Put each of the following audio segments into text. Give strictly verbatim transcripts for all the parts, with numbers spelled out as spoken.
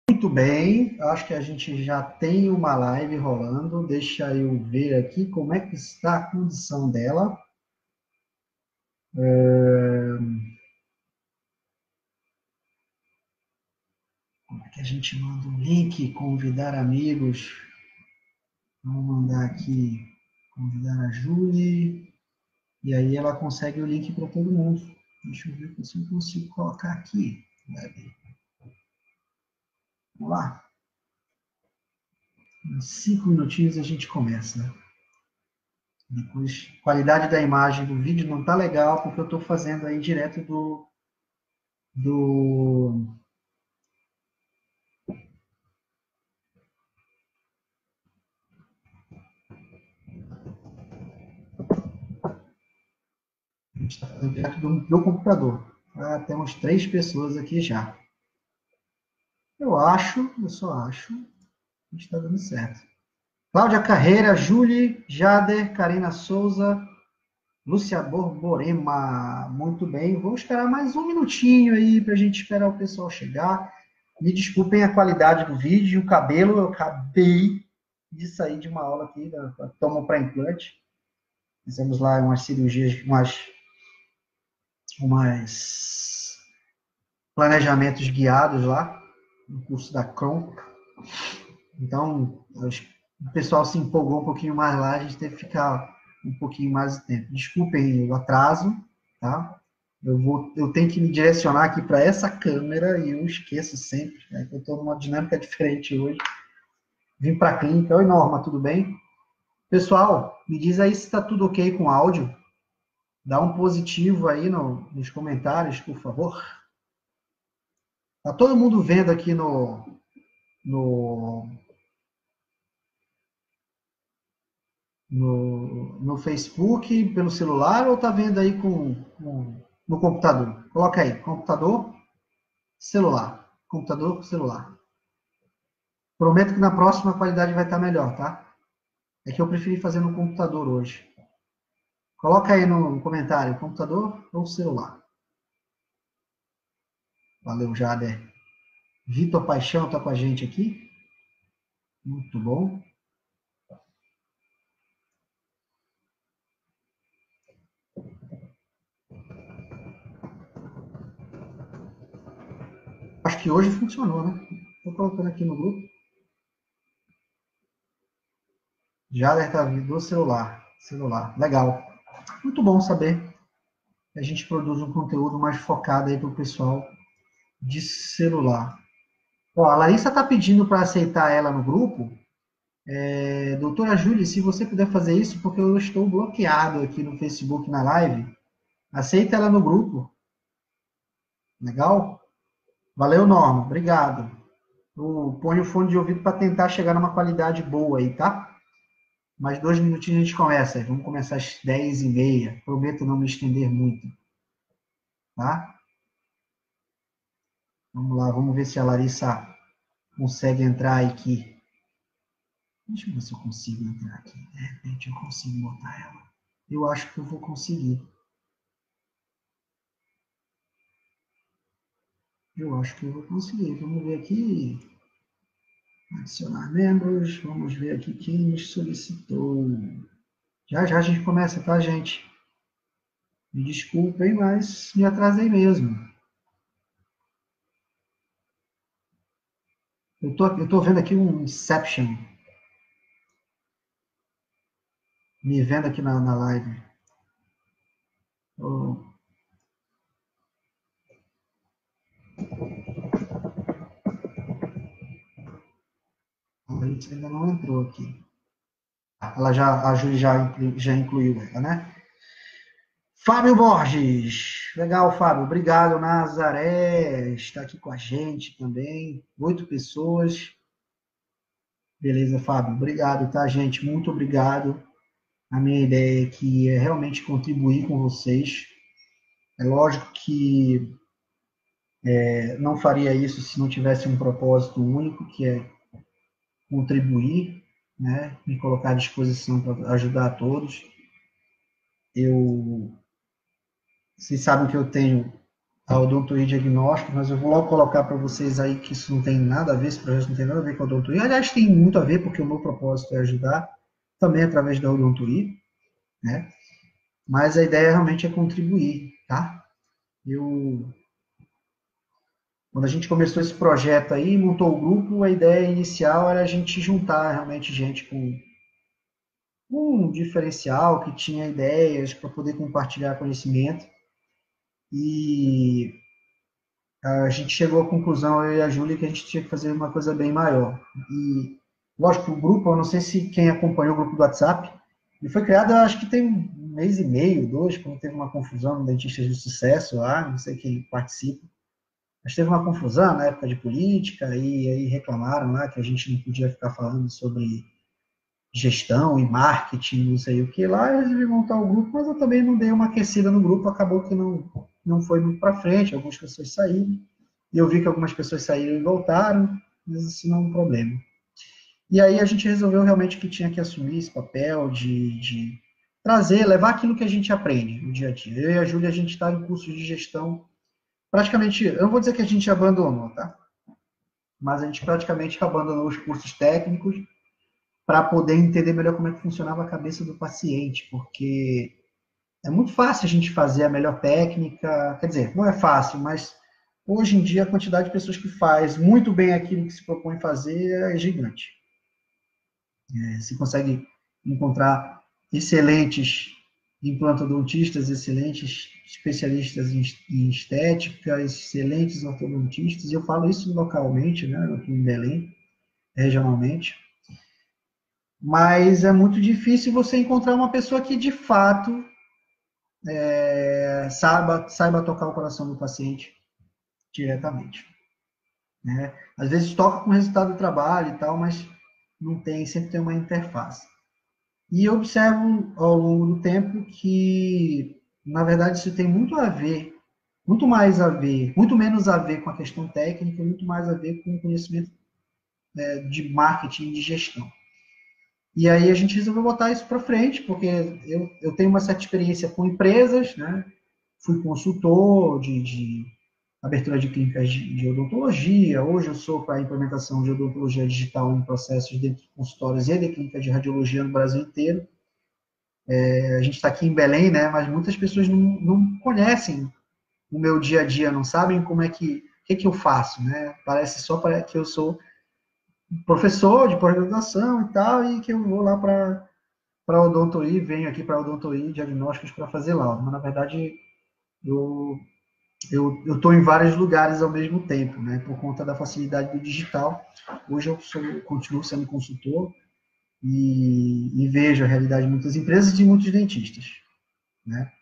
Muito bem, acho que a gente já tem uma live rolando. Deixa eu ver aqui como é que está a condição dela. É, Como é que a gente manda um link? Convidar amigos. Vamos mandar aqui, convidar a Julie. E aí ela consegue o link para todo mundo. Deixa eu ver se eu consigo colocar aqui. Vamos lá. Em cinco minutinhos a gente começa, né? Depois, qualidade da imagem do vídeo não tá legal, porque eu estou fazendo aí direto do, do... A gente está fazendo direto do meu computador. Ah, temos três pessoas aqui já. Eu acho, eu só acho, que está dando certo. Cláudia Carreira, Julie, Jader, Karina Souza, Lúcia Borborema. Muito bem, vou esperar mais um minutinho aí para a gente esperar o pessoal chegar. Me desculpem a qualidade do vídeo, o cabelo, eu acabei de sair de uma aula aqui da tomo para implante. Fizemos lá umas cirurgias, umas, umas planejamentos guiados lá, no curso da Cron. Então, o pessoal se empolgou um pouquinho mais lá, a gente teve que ficar um pouquinho mais de tempo. Desculpem o atraso, tá? Eu, vou, eu tenho que me direcionar aqui para essa câmera e eu esqueço sempre, né? Eu estou numa dinâmica diferente hoje. Vim para a clínica. Oi, Norma, tudo bem? Pessoal, me diz aí se está tudo ok com o áudio. Dá um positivo aí no, nos comentários, por favor. Tá todo mundo vendo aqui no, no, no, no Facebook, pelo celular, ou tá vendo aí com, com, no computador? Coloca aí, computador, celular. Computador, celular. Prometo que na próxima a qualidade vai estar melhor, tá? É que eu preferi fazer no computador hoje. Coloca aí no comentário, computador ou celular. Valeu, Jader. Vitor Paixão está com a gente aqui. Muito bom. Acho que hoje funcionou, né? Estou colocando aqui no grupo. Jader está vindo do celular. Celular. Legal. Muito bom saber que a gente produz um conteúdo mais focado aí para o pessoal de celular. Ó, a Larissa está pedindo para aceitar ela no grupo. É, doutora Júlia, se você puder fazer isso, porque eu estou bloqueado aqui no Facebook na live, aceita ela no grupo. Legal? Valeu, Norma. Obrigado. Eu ponho o fone de ouvido para tentar chegar numa qualidade boa aí, tá? Mais dois minutinhos a gente começa. Vamos começar às dez e meia. Prometo não me estender muito, tá? Vamos lá, vamos ver se a Larissa consegue entrar aqui. Deixa eu ver se eu consigo entrar aqui. De repente eu consigo botar ela. Eu acho que eu vou conseguir. Eu acho que eu vou conseguir. Vamos ver aqui. Adicionar membros. Vamos ver aqui quem nos solicitou. Já já a gente começa, tá, gente? Me desculpem, mas me atrasei mesmo. Eu tô, eu tô vendo aqui um Inception. Me vendo aqui na, na live. Oh, a Larissa ainda não entrou aqui. Ela já, a Júlia já, já incluiu ela, né? Fábio Borges. Legal, Fábio. Obrigado, Nazaré. Está aqui com a gente também. Oito pessoas. Beleza, Fábio. Obrigado, tá, gente? Muito obrigado. A minha ideia aqui é realmente contribuir com vocês. É lógico que é, não faria isso se não tivesse um propósito único, que é contribuir, né? Me colocar à disposição para ajudar a todos. Eu, vocês sabem que eu tenho a Odontoí Diagnóstico, mas eu vou logo colocar para vocês aí que isso não tem nada a ver, esse projeto não tem nada a ver com a Odontoí. Aliás, tem muito a ver, porque o meu propósito é ajudar, também através da Odontoí, né? Mas a ideia realmente é contribuir, tá? Eu, quando a gente começou esse projeto aí, montou o grupo, a ideia inicial era a gente juntar realmente gente com um diferencial, que tinha ideias para poder compartilhar conhecimento. E a gente chegou à conclusão, eu e a Júlia, que a gente tinha que fazer uma coisa bem maior. E, lógico, o grupo, eu não sei se quem acompanhou o grupo do WhatsApp, ele foi criado, acho que tem um mês e meio, dois, quando teve uma confusão no Dentistas de Sucesso lá, não sei quem participa. Mas teve uma confusão na época de política, e aí reclamaram lá que a gente não podia ficar falando sobre gestão e marketing, não sei o que lá. Eu resolvi montar o grupo, mas eu também não dei uma aquecida no grupo, acabou que não, não foi muito para frente, algumas pessoas saíram, e eu vi que algumas pessoas saíram e voltaram, mas isso não é um problema. E aí a gente resolveu realmente que tinha que assumir esse papel de, de trazer, levar aquilo que a gente aprende no dia a dia. Eu e a Júlia, a gente está em cursos de gestão, praticamente, eu não vou dizer que a gente abandonou, tá? Mas a gente praticamente abandonou os cursos técnicos para poder entender melhor como é que funcionava a cabeça do paciente, porque é muito fácil a gente fazer a melhor técnica, quer dizer, não é fácil, mas hoje em dia a quantidade de pessoas que faz muito bem aquilo que se propõe fazer é gigante. É, se consegue encontrar excelentes implantodontistas, excelentes especialistas em estética, excelentes ortodontistas, e eu falo isso localmente, né, aqui em Belém, regionalmente, mas é muito difícil você encontrar uma pessoa que de fato é, saiba, saiba tocar o coração do paciente diretamente, né? Às vezes toca com o resultado do trabalho e tal, mas não tem, sempre tem uma interface. E eu observo ao longo do tempo que, na verdade, isso tem muito a ver, muito mais a ver, muito menos a ver com a questão técnica, muito mais a ver com o conhecimento é, de marketing e de gestão. E aí a gente resolveu botar isso para frente, porque eu, eu tenho uma certa experiência com empresas, né? Fui consultor de, de abertura de clínicas de, de odontologia, hoje eu sou para a implementação de odontologia digital em processos de consultórios e de clínica de radiologia no Brasil inteiro. É, a gente está aqui em Belém, né? Mas muitas pessoas não, não conhecem o meu dia a dia, não sabem como é que, o que, que eu faço, né? Parece só que eu sou professor de pós-graduação e tal, e que eu vou lá para para Odontoí, venho aqui para Odontoí Diagnósticos para fazer laudo, mas na verdade eu eu estou em vários lugares ao mesmo tempo, né? Por conta da facilidade do digital. Hoje eu sou, continuo sendo consultor e, e vejo a realidade de muitas empresas e de muitos dentistas, né?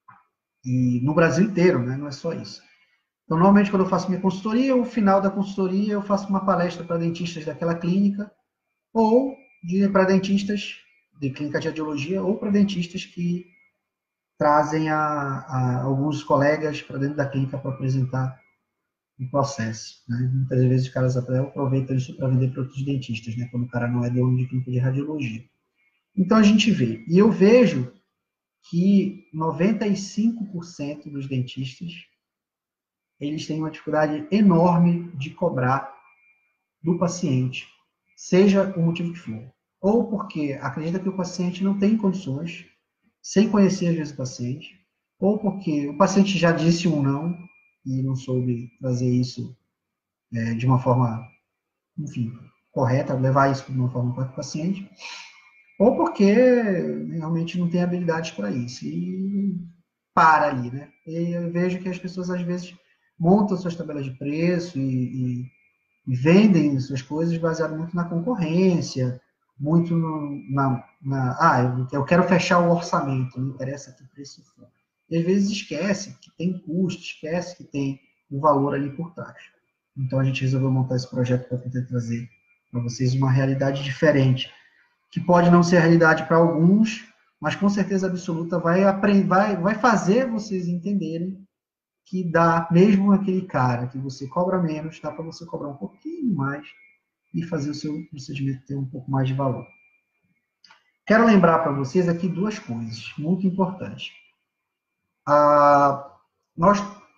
E no Brasil inteiro, né? Não é só isso. Então, normalmente, quando eu faço minha consultoria, no final da consultoria, eu faço uma palestra para dentistas daquela clínica, ou para dentistas de clínica de radiologia, ou para dentistas que trazem a, a alguns colegas para dentro da clínica para apresentar o processo. Né? Muitas vezes os caras até aproveitam isso para vender para outros dentistas, né? Quando o cara não é dono de clínica de radiologia. Então, a gente vê. E eu vejo que noventa e cinco por cento dos dentistas eles têm uma dificuldade enorme de cobrar do paciente, seja o motivo que for. Ou porque acredita que o paciente não tem condições, sem conhecer às vezes o paciente, ou porque o paciente já disse um não e não soube trazer isso é, de uma forma, enfim, correta, levar isso de uma forma correta para o paciente, ou porque realmente não tem habilidade para isso e para ali, né? E eu vejo que as pessoas às vezes montam suas tabelas de preço e, e, e vendem suas coisas baseado muito na concorrência, muito no, na, na, ah, eu, eu quero fechar o orçamento, não interessa que preço for. E às vezes esquece que tem custo, esquece que tem um valor ali por trás. Então a gente resolveu montar esse projeto para tentar trazer para vocês uma realidade diferente, que pode não ser a realidade para alguns, mas com certeza absoluta vai, vai, vai fazer vocês entenderem que dá, mesmo aquele cara que você cobra menos, dá para você cobrar um pouquinho mais e fazer o seu procedimento ter um pouco mais de valor. Quero lembrar para vocês aqui duas coisas muito importantes. Ah, nós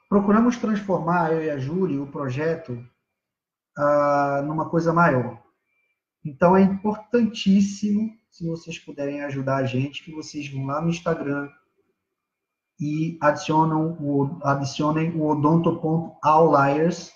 procuramos transformar, eu e a Júlia, o projeto ah, numa coisa maior. Então, é importantíssimo, se vocês puderem ajudar a gente, que vocês vão lá no Instagram e adicionam o, adicionem o odonto.outliers,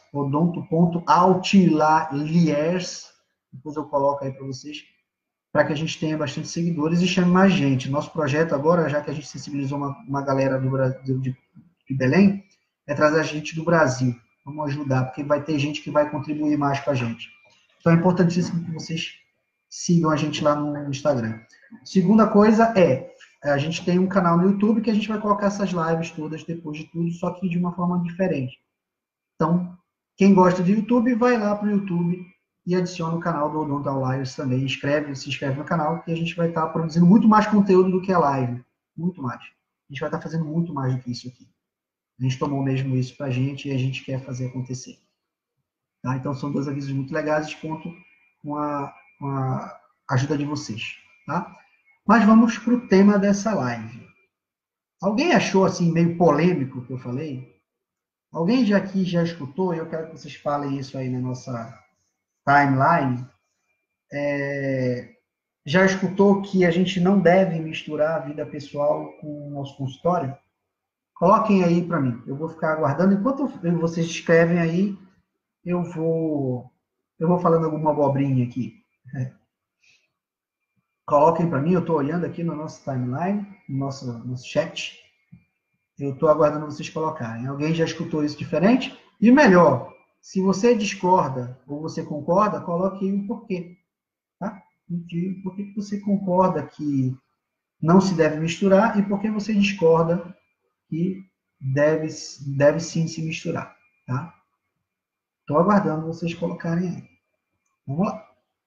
odonto.outliers, depois eu coloco aí para vocês, para que a gente tenha bastante seguidores e chame mais gente. Nosso projeto agora, já que a gente sensibilizou uma, uma galera do Brasil, de, de Belém, é trazer a gente do Brasil. Vamos ajudar, porque vai ter gente que vai contribuir mais com a gente. Então é importantíssimo que vocês sigam a gente lá no Instagram. Segunda coisa é, a gente tem um canal no YouTube que a gente vai colocar essas lives todas depois de tudo, só que de uma forma diferente. Então, quem gosta de YouTube, vai lá para o YouTube e adiciona o canal do Odonto Outliers também. Inscreve, se inscreve no canal, que a gente vai estar produzindo muito mais conteúdo do que a live. Muito mais. A gente vai estar fazendo muito mais do que isso aqui. A gente tomou mesmo isso para a gente e a gente quer fazer acontecer. Tá? Então, são dois avisos muito legais e conto com a, com a ajuda de vocês. Tá? Mas vamos para o tema dessa live. Alguém achou assim meio polêmico o que eu falei? Alguém já aqui já escutou? Eu quero que vocês falem isso aí na nossa timeline. É, já escutou que a gente não deve misturar a vida pessoal com o nosso consultório? Coloquem aí para mim. Eu vou ficar aguardando. Enquanto vocês escrevem aí, eu vou, eu vou falando alguma abobrinha aqui. É. Coloquem para mim, eu estou olhando aqui no nosso timeline, no nosso, nosso chat. Eu estou aguardando vocês colocarem. Alguém já escutou isso diferente? E melhor, se você discorda ou você concorda, coloque aí o porquê. Tá? Por que você concorda que não se deve misturar e por que você discorda que deve, deve sim se misturar. Tá? Estou aguardando vocês colocarem aí. Vamos lá.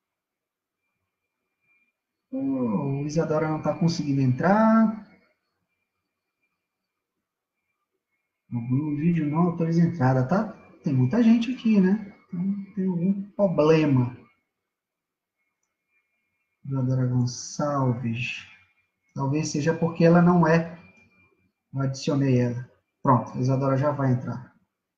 Oh, o Isadora não está conseguindo entrar. O vídeo não autoriza entrada, tá? Tem muita gente aqui, né? Então tem algum problema. Isadora Gonçalves. Talvez seja porque ela não é. Eu adicionei ela. Pronto, a Isadora já vai entrar.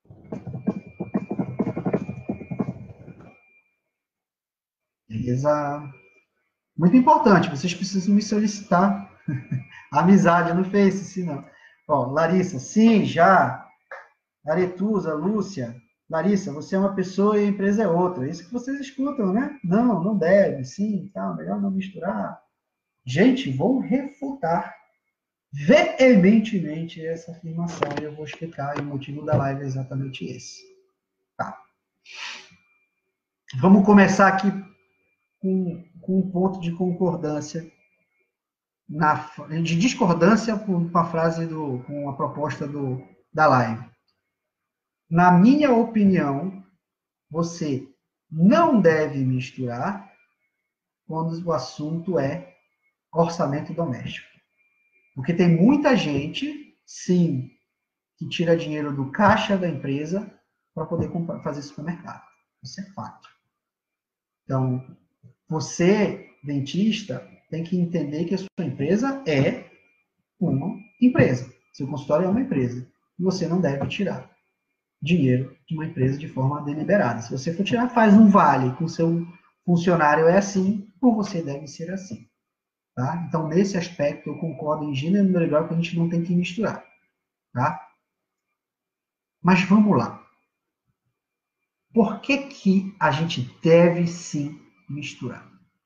Beleza. Muito importante, vocês precisam me solicitar amizade no Face, se não. Ó, Larissa, sim, já. Aretusa, Lúcia. Larissa, você é uma pessoa e a empresa é outra. Isso que vocês escutam, né? Não, não deve, sim, tá, melhor não misturar. Gente, vou refutar veementemente essa afirmação e eu vou explicar, e o motivo da live é exatamente esse. Tá. Vamos começar aqui com, com um ponto de concordância, na, de discordância com a frase, do, com a proposta do, da live. Na minha opinião, você não deve misturar quando o assunto é orçamento doméstico. Porque tem muita gente, sim, que tira dinheiro do caixa da empresa para poder comprar, fazer supermercado. Isso é fato. Então, você, dentista, tem que entender que a sua empresa é uma empresa. Seu consultório é uma empresa. E você não deve tirar dinheiro de uma empresa de forma deliberada. Se você for tirar, faz um vale com seu funcionário, é assim, ou você deve ser assim. Tá? Então, nesse aspecto, eu concordo em gênero e número grau que a gente não tem que misturar. Tá? Mas vamos lá. Por que, que a gente deve sim misturar?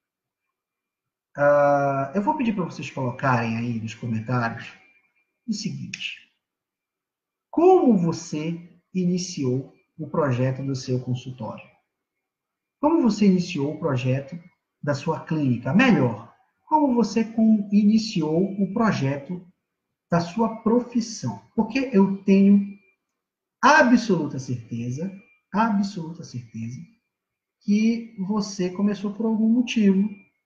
Uh, eu vou pedir para vocês colocarem aí nos comentários o seguinte. Como você iniciou o projeto do seu consultório? Como você iniciou o projeto da sua clínica? Melhor, como você iniciou o projeto da sua profissão? Porque eu tenho absoluta certeza, absoluta certeza, que você começou por algum motivo.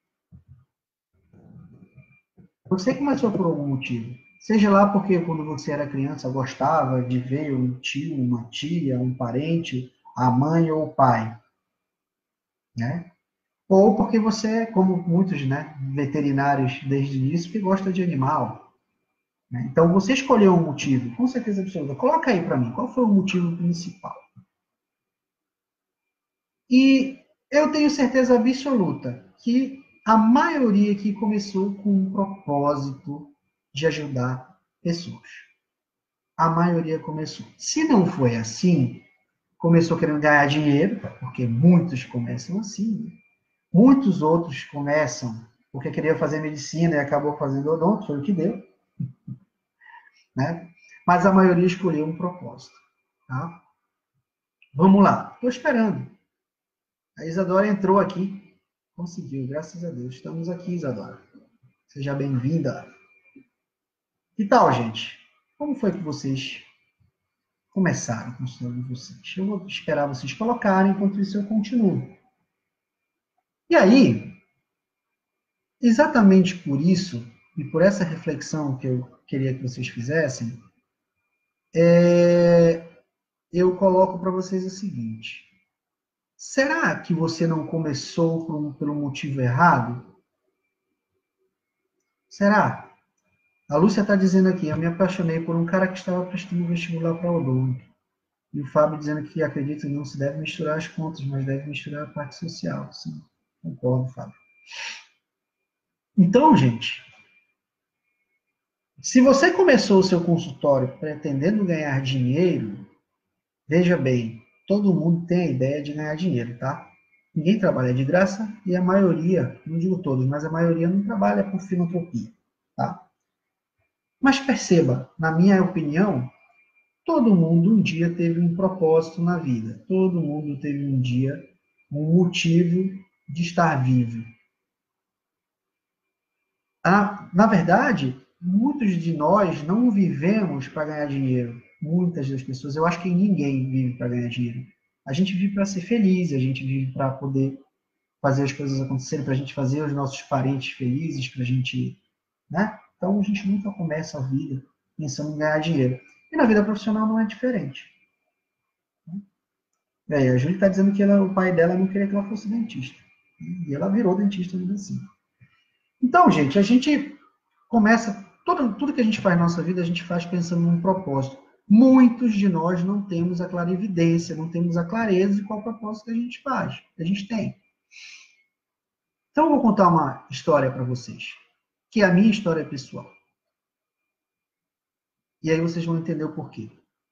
Você começou por algum motivo. Seja lá porque quando você era criança gostava de ver um tio, uma tia, um parente, a mãe ou o pai. Né? Ou porque você, como muitos, né, veterinários desde o início, que gosta de animal. Né? Então, você escolheu um motivo, com certeza absoluta. Coloca aí para mim, qual foi o motivo principal? E eu tenho certeza absoluta que a maioria aqui começou com um propósito de ajudar pessoas. A maioria começou. Se não foi assim, começou querendo ganhar dinheiro, porque muitos começam assim. Né? Muitos outros começam porque queriam fazer medicina e acabou fazendo odonto, foi o que deu. Né? Mas a maioria escolheu um propósito. Tá? Vamos lá, estou esperando. A Isadora entrou aqui, conseguiu, graças a Deus. Estamos aqui, Isadora. Seja bem-vinda. Que tal, gente? Como foi que vocês começaram com o sonho de vocês? Eu vou esperar vocês colocarem, enquanto isso eu continuo. E aí, exatamente por isso, e por essa reflexão que eu queria que vocês fizessem, é... eu coloco para vocês o seguinte. Será que você não começou por um, pelo motivo errado? Será? A Lúcia está dizendo aqui, eu me apaixonei por um cara que estava prestando vestibular para odonto. E o Fábio dizendo que acredita que não se deve misturar as contas, mas deve misturar a parte social. Sim, concordo, Fábio. Então, gente, se você começou o seu consultório pretendendo ganhar dinheiro, veja bem, todo mundo tem a ideia de ganhar dinheiro, tá? Ninguém trabalha de graça e a maioria, não digo todos, mas a maioria não trabalha por filantropia, tá? Mas perceba, na minha opinião, todo mundo um dia teve um propósito na vida. Todo mundo teve um dia um motivo de estar vivo. Ah, na verdade, muitos de nós não vivemos para ganhar dinheiro. Muitas das pessoas, eu acho que ninguém vive para ganhar dinheiro. A gente vive para ser feliz, a gente vive para poder fazer as coisas acontecerem, para a gente fazer os nossos parentes felizes, para a gente, né? Então a gente nunca começa a vida pensando em ganhar dinheiro. E na vida profissional não é diferente. É, a Júlia está dizendo que ela, o pai dela não queria que ela fosse dentista. E ela virou dentista ainda assim. Então, gente, a gente começa, tudo, tudo que a gente faz na nossa vida, a gente faz pensando num propósito. Muitos de nós não temos a clarividência, não temos a clareza de qual propósito que a gente faz, que a gente tem. Então, eu vou contar uma história para vocês, que é a minha história pessoal. E aí vocês vão entender o porquê.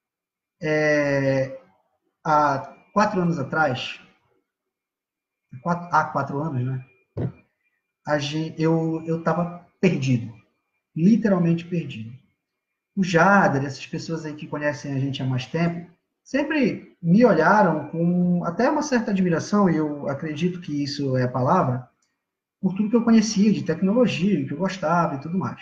É, há quatro anos atrás, quatro, há quatro anos, né? A gente, eu estava perdido, literalmente perdido. O Jader, essas pessoas aí que conhecem a gente há mais tempo, sempre me olharam com até uma certa admiração, e eu acredito que isso é a palavra, por tudo que eu conhecia de tecnologia, que eu gostava e tudo mais.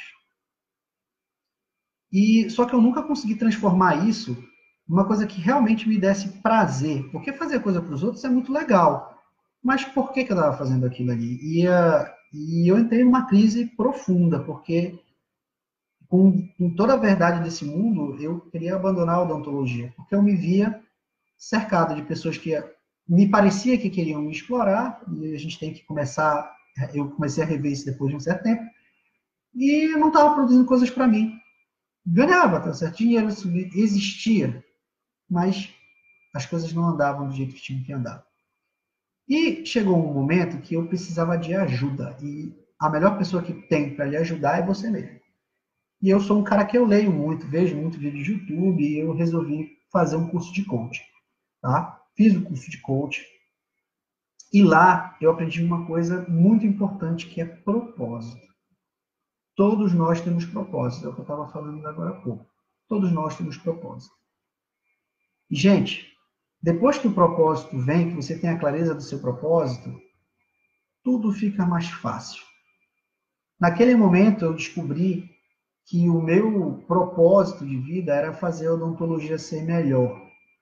E só que eu nunca consegui transformar isso numa coisa que realmente me desse prazer, porque fazer coisa para os outros é muito legal, mas por que, que eu estava fazendo aquilo ali? E, uh, e eu entrei numa crise profunda, porque com, com toda a verdade desse mundo, eu queria abandonar a odontologia, porque eu me via cercado de pessoas que me parecia que queriam me explorar, e a gente tem que começar, eu comecei a rever isso depois de um certo tempo, e eu não estava produzindo coisas para mim. Ganhava, tá certo? Dinheiro existia, mas as coisas não andavam do jeito que tinham que andar. E chegou um momento que eu precisava de ajuda, e a melhor pessoa que tem para lhe ajudar é você mesmo. E eu sou um cara que eu leio muito, vejo muito vídeo de YouTube, e eu resolvi fazer um curso de coaching. Tá? Fiz o curso de coaching, e lá eu aprendi uma coisa muito importante, que é propósito. Todos nós temos propósito, é o que eu estava falando agora há pouco. Todos nós temos propósito. E, gente, depois que o propósito vem, que você tem a clareza do seu propósito, tudo fica mais fácil. Naquele momento eu descobri que o meu propósito de vida era fazer a odontologia ser melhor.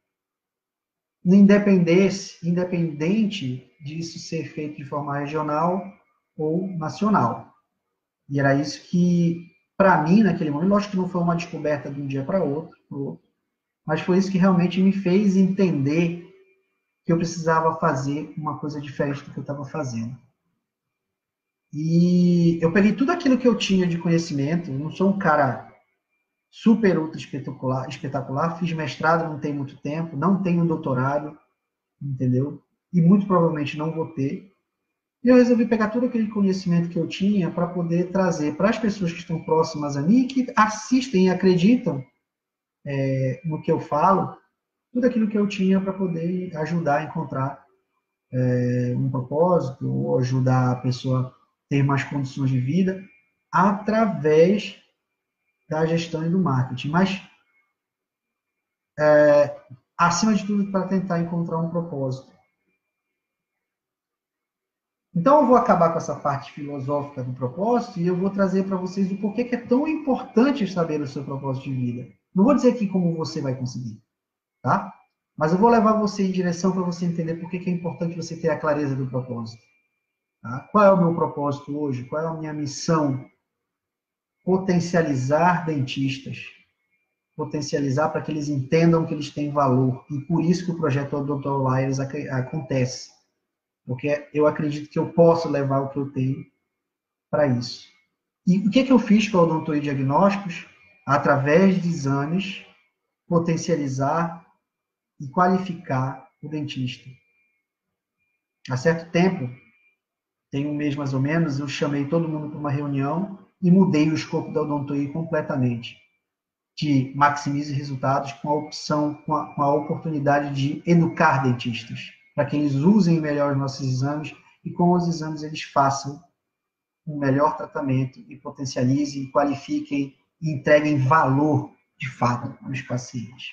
Independente, independente disso ser feito de forma regional ou nacional. E era isso que, para mim, naquele momento, lógico que não foi uma descoberta de um dia para outro, outro, mas foi isso que realmente me fez entender que eu precisava fazer uma coisa diferente do que eu estava fazendo. E eu peguei tudo aquilo que eu tinha de conhecimento, eu não sou um cara super, ultra espetacular, espetacular. Fiz mestrado, não tem muito tempo, não tenho doutorado, entendeu? E muito provavelmente não vou ter. E eu resolvi pegar todo aquele conhecimento que eu tinha para poder trazer para as pessoas que estão próximas a mim, que assistem e acreditam é, no que eu falo, tudo aquilo que eu tinha para poder ajudar a encontrar é, um propósito, ou ajudar a pessoa a ter mais condições de vida, através da gestão e do marketing. Mas, é, acima de tudo, para tentar encontrar um propósito. Então, eu vou acabar com essa parte filosófica do propósito e eu vou trazer para vocês o porquê que é tão importante saber o seu propósito de vida. Não vou dizer aqui como você vai conseguir, tá? Mas eu vou levar você em direção para você entender por que é importante você ter a clareza do propósito. Tá? Qual é o meu propósito hoje? Qual é a minha missão? Potencializar dentistas. Potencializar para que eles entendam que eles têm valor. E por isso que o projeto doutor Lyons acontece. Porque eu acredito que eu posso levar o que eu tenho para isso. E o que, é que eu fiz com a Odontoí Diagnósticos? Através de exames, potencializar e qualificar o dentista. Há certo tempo, tem um mês mais ou menos, eu chamei todo mundo para uma reunião e mudei o escopo da Odontoí completamente. De maximize resultados com a opção, com a, com a oportunidade de educar dentistas, para que eles usem melhor os nossos exames e com os exames eles façam um melhor tratamento e potencializem, qualifiquem e entreguem valor, de fato, aos pacientes.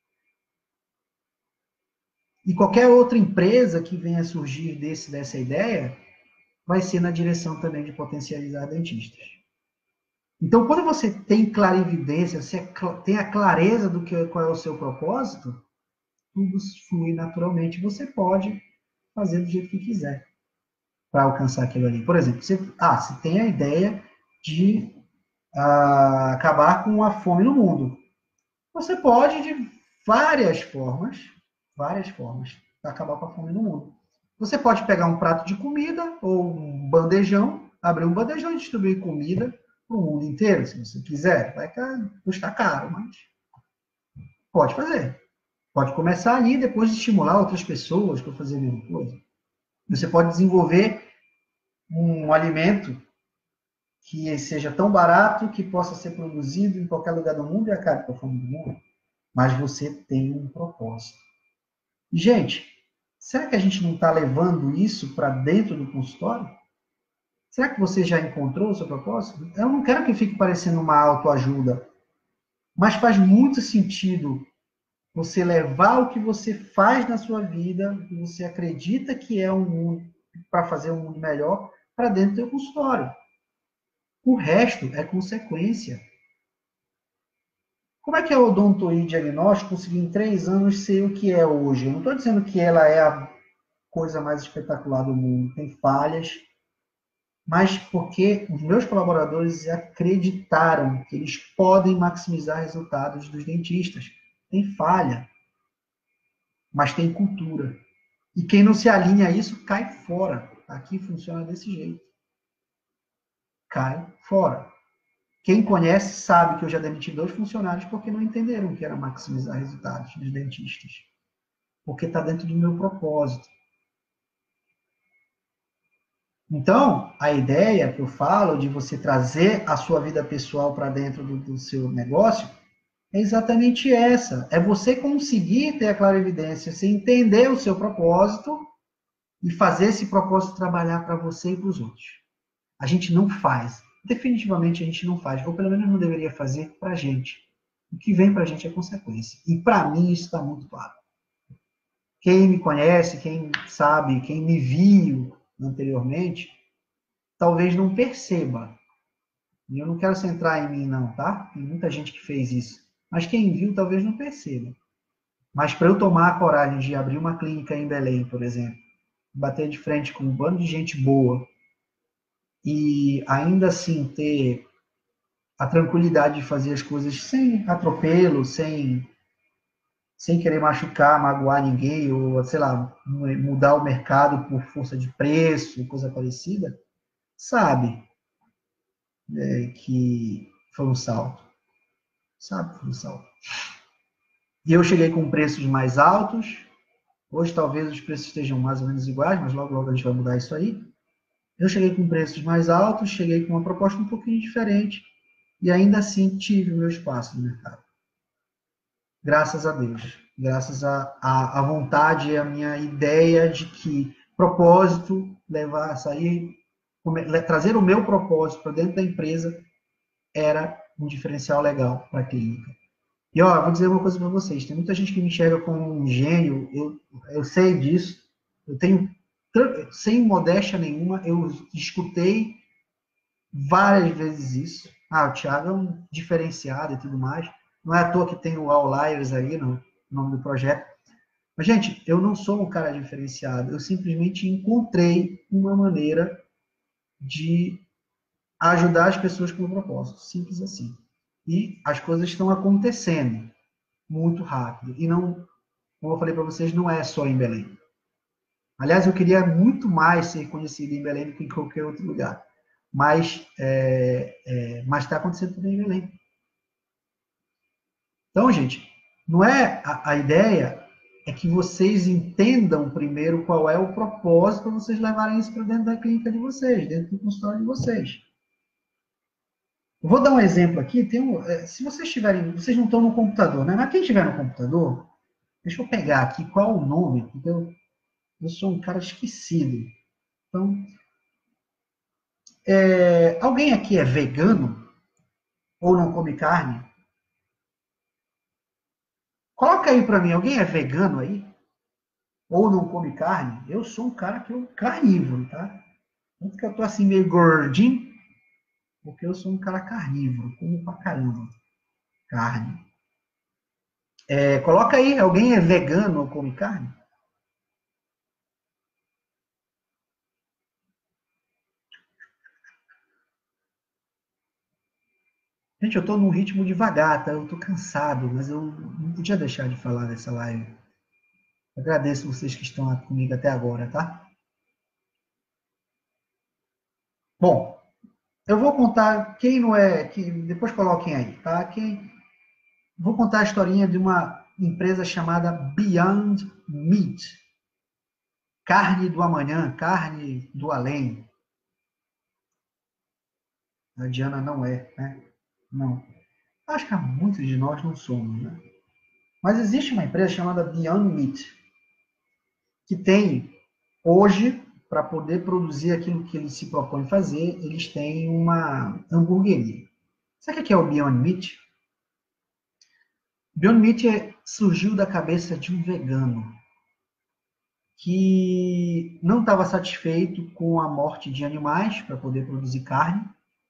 E qualquer outra empresa que venha a surgir desse, dessa ideia vai ser na direção também de potencializar dentistas. Então, quando você tem clarividência, você tem a clareza do que qual é o seu propósito, tudo flui naturalmente. Você pode fazer do jeito que quiser para alcançar aquilo ali. Por exemplo, você, ah, você tem a ideia de ah, acabar com a fome no mundo. Você pode, de várias formas, várias formas, acabar com a fome no mundo. Você pode pegar um prato de comida ou um bandejão, abrir um bandejão e distribuir comida para o mundo inteiro, se você quiser. Vai custar caro, mas pode fazer. Pode começar ali e depois estimular outras pessoas para fazer a mesma coisa. Você pode desenvolver um alimento que seja tão barato que possa ser produzido em qualquer lugar do mundo e acabe com a fome do mundo. Mas você tem um propósito. Gente, será que a gente não está levando isso para dentro do consultório? Será que você já encontrou o seu propósito? Eu não quero que fique parecendo uma autoajuda, mas faz muito sentido você levar o que você faz na sua vida, o que você acredita que é um mundo, para fazer um mundo melhor, para dentro do seu consultório. O resto é consequência. Como é que a Odontoí Diagnóstico conseguiu em três anos ser o que é hoje? Eu não estou dizendo que ela é a coisa mais espetacular do mundo. Tem falhas, mas porque os meus colaboradores acreditaram que eles podem maximizar resultados dos dentistas. Tem falha, mas tem cultura. E quem não se alinha a isso cai fora. Aqui funciona desse jeito. Cai fora. Quem conhece sabe que eu já demiti dois funcionários porque não entenderam que era maximizar resultados dos dentistas. Porque está dentro do meu propósito. Então, a ideia que eu falo de você trazer a sua vida pessoal para dentro do, do seu negócio é exatamente essa. É você conseguir ter a clarividência, você entender o seu propósito e fazer esse propósito trabalhar para você e para os outros. A gente não faz. Definitivamente a gente não faz. Ou pelo menos não deveria fazer para a gente. O que vem para a gente é consequência. E para mim isso está muito claro. Quem me conhece, quem sabe, quem me viu anteriormente, talvez não perceba. E eu não quero centrar em mim não, tá? Tem muita gente que fez isso. Mas quem viu talvez não perceba. Mas para eu tomar a coragem de abrir uma clínica em Belém, por exemplo, bater de frente com um bando de gente boa e ainda assim ter a tranquilidade de fazer as coisas sem atropelo, sem, sem querer machucar, magoar ninguém, ou, sei lá, mudar o mercado por força de preço, coisa parecida, sabe é, que foi um salto. sabe, futsal. E eu cheguei com preços mais altos. Hoje talvez os preços estejam mais ou menos iguais, mas logo logo a gente vai mudar isso aí. Eu cheguei com preços mais altos, cheguei com uma proposta um pouquinho diferente e ainda assim tive o meu espaço no mercado. Graças a Deus. Graças à a, a, a vontade e a minha ideia de que propósito, levar, sair, trazer o meu propósito para dentro da empresa era um diferencial legal para a clínica. E, ó, vou dizer uma coisa para vocês. Tem muita gente que me enxerga como um gênio. Eu, eu sei disso. Eu tenho, sem modéstia nenhuma, eu escutei várias vezes isso. Ah, o Thiago é um diferenciado e tudo mais. Não é à toa que tem o Outliers aí no nome do projeto. Mas, gente, eu não sou um cara diferenciado. Eu simplesmente encontrei uma maneira de ajudar as pessoas com o propósito. Simples assim. E as coisas estão acontecendo muito rápido. E não, como eu falei para vocês, não é só em Belém. Aliás, eu queria muito mais ser conhecido em Belém do que em qualquer outro lugar. Mas é, é, mas está acontecendo também em Belém. Então, gente, não é a, a ideia é que vocês entendam primeiro qual é o propósito para vocês levarem isso para dentro da clínica de vocês, dentro do consultório de vocês. Eu vou dar um exemplo aqui. Tem um, se vocês tiverem, vocês não estão no computador, né? Mas quem estiver no computador, deixa eu pegar aqui qual o nome, porque eu, eu sou um cara esquecido. Então, é, alguém aqui é vegano ou não come carne? Coloca aí para mim, alguém é vegano aí? Ou não come carne? Eu sou um cara que eu carnívoro, tá? Tanto que eu tô assim meio gordinho, porque eu sou um cara carnívoro, como pra caramba carne. É, coloca aí, alguém é vegano ou come carne? Gente, eu tô num ritmo devagar, tá? Eu tô cansado, mas eu não podia deixar de falar nessa live. Agradeço vocês que estão comigo até agora, tá? Bom, eu vou contar quem não é, que depois coloquem aí, tá? Quem vou contar a historinha de uma empresa chamada Beyond Meat. Carne do amanhã, carne do além. A Diana não é, né? Não. Acho que muitos de nós não somos, né? Mas existe uma empresa chamada Beyond Meat, que tem, hoje, para poder produzir aquilo que eles se propõem fazer, eles têm uma hamburgueria. Sabe o que é o Beyond Meat? Beyond Meat é, surgiu da cabeça de um vegano que não estava satisfeito com a morte de animais para poder produzir carne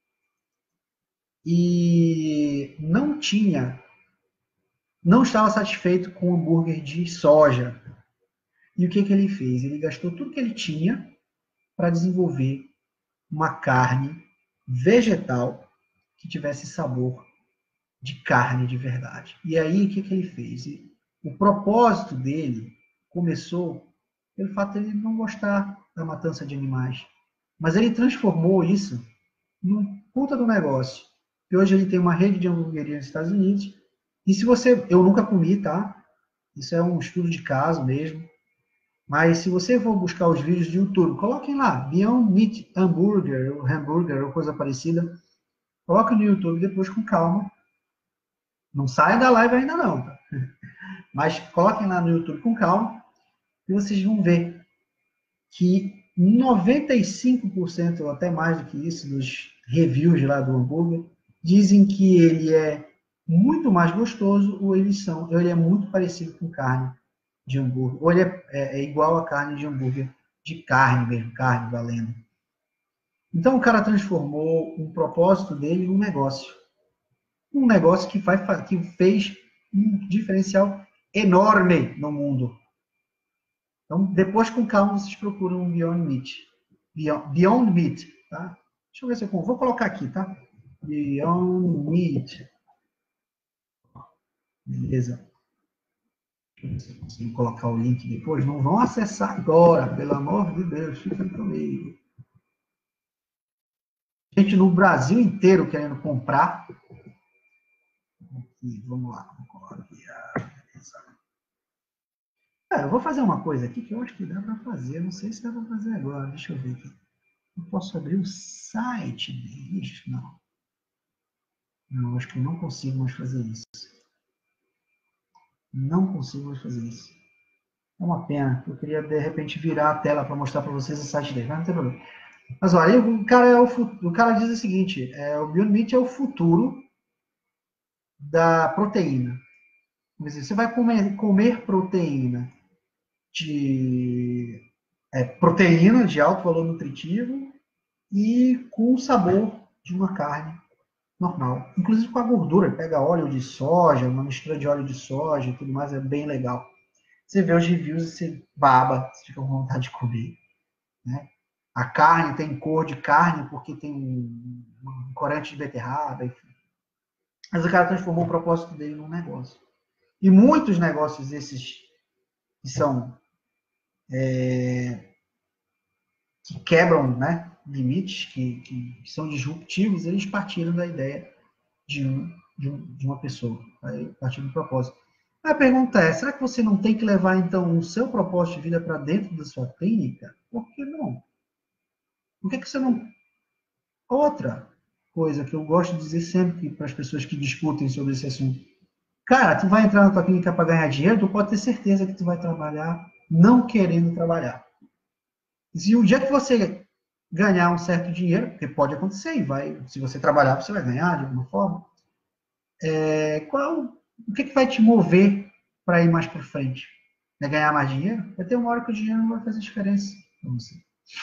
e não tinha, não estava satisfeito com o hambúrguer de soja. E o que, que ele fez? Ele gastou tudo que ele tinha para desenvolver uma carne vegetal que tivesse sabor de carne de verdade. E aí, o que, que ele fez? O propósito dele começou pelo fato de ele não gostar da matança de animais. Mas ele transformou isso num puta do negócio. E hoje ele tem uma rede de hamburgueria nos Estados Unidos. E se você... Eu nunca comi, tá? Isso é um estudo de caso mesmo. Mas se você for buscar os vídeos de YouTube, coloquem lá, Beyond Meat Hambúrguer, ou hambúrguer, ou coisa parecida. Coloquem no YouTube depois com calma. Não saiam da live ainda não, tá? Mas coloquem lá no YouTube com calma e vocês vão ver que noventa e cinco por cento ou até mais do que isso dos reviews lá do hambúrguer dizem que ele é muito mais gostoso ou eles são, ou ele é muito parecido com carne de hambúrguer, ou ele é, é, é igual a carne de hambúrguer de carne mesmo, carne valendo. Então o cara transformou o propósito dele em um negócio. Um negócio que, faz, que fez um diferencial enorme no mundo. Então, depois, com calma, vocês procuram um Beyond Meat. Beyond, Beyond Meat, tá? Deixa eu ver se eu vou colocar aqui, tá? Beyond Meat. Beleza. Se eu colocar o link depois, não vão acessar agora, pelo amor de Deus, fiquem comigo. Gente no Brasil inteiro querendo comprar. aqui, vamos lá. Vamos copiar. É, eu vou fazer uma coisa aqui que eu acho que dá para fazer. Não sei se dá para fazer agora. Deixa eu ver aqui. Eu posso abrir o site deles? Não. Não, acho que eu não consigo mais fazer isso. Não consigo mais fazer isso. É uma pena. Eu queria, de repente, virar a tela para mostrar para vocês o site deles. Mas não tem problema. Mas olha, o cara, é o, o cara diz o seguinte, é, o Beyond Meat é o futuro da proteína. Você vai comer, comer proteína de é, proteína de alto valor nutritivo e com o sabor de uma carne normal. Inclusive com a gordura, ele pega óleo de soja, uma mistura de óleo de soja e tudo mais, é bem legal. Você vê os reviews e você baba, você fica com vontade de comer. Né? A carne tem cor de carne porque tem um corante de beterraba, enfim. Mas o cara transformou o propósito dele num negócio. E muitos negócios esses que são é, que quebram, né, limites, que, que, que, são disruptivos, eles partiram da ideia de, um, de, um, de uma pessoa, partiram do propósito. A pergunta é, será que você não tem que levar, então, o seu propósito de vida para dentro da sua clínica? Por que não? Por que, que você não... Outra coisa que eu gosto de dizer sempre para as pessoas que discutem sobre esse assunto. Cara, tu vai entrar na tua clínica para ganhar dinheiro, tu pode ter certeza que tu vai trabalhar não querendo trabalhar. Se o dia que você ganhar um certo dinheiro, porque pode acontecer, e vai, se você trabalhar, você vai ganhar de alguma forma, é, qual, o que, que vai te mover para ir mais para frente? É ganhar mais dinheiro? Vai ter uma hora que o dinheiro não vai fazer diferença para você.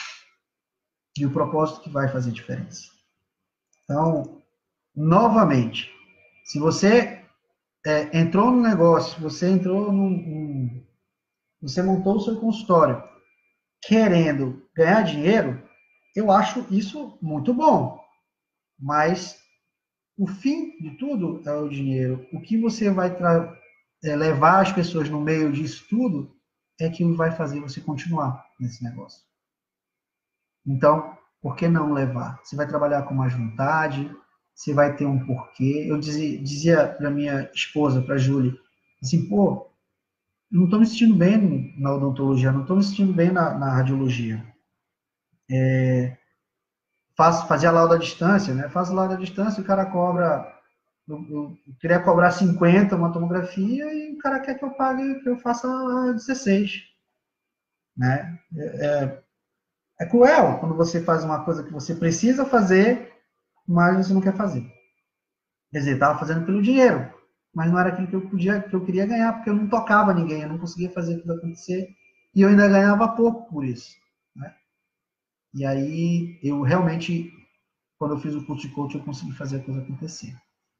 E o propósito que vai fazer diferença. Então, novamente, se você é, entrou no negócio, você entrou num, num, você montou o seu consultório querendo ganhar dinheiro, eu acho isso muito bom. Mas o fim de tudo é o dinheiro. O que você vai é, levar as pessoas no meio disso tudo é que vai fazer você continuar nesse negócio. Então, por que não levar? Você vai trabalhar com mais vontade, você vai ter um porquê. Eu dizia, dizia para minha esposa, para a Júlia, assim, pô, não estou me sentindo bem na odontologia, não estou me sentindo bem na, na radiologia. É, faço, fazia lauda à distância, né? Faço lauda à distância, o cara cobra, eu, eu, eu queria cobrar cinquenta uma tomografia e o cara quer que eu pague, que eu faça dezesseis, né? É, é cruel quando você faz uma coisa que você precisa fazer, mas você não quer fazer. Quer dizer, estava fazendo pelo dinheiro, mas não era aquilo que eu podia, que eu queria ganhar, porque eu não tocava ninguém, eu não conseguia fazer aquilo acontecer e eu ainda ganhava pouco por isso, né? E aí eu realmente, quando eu fiz o curso de coach, eu consegui fazer a coisa acontecer.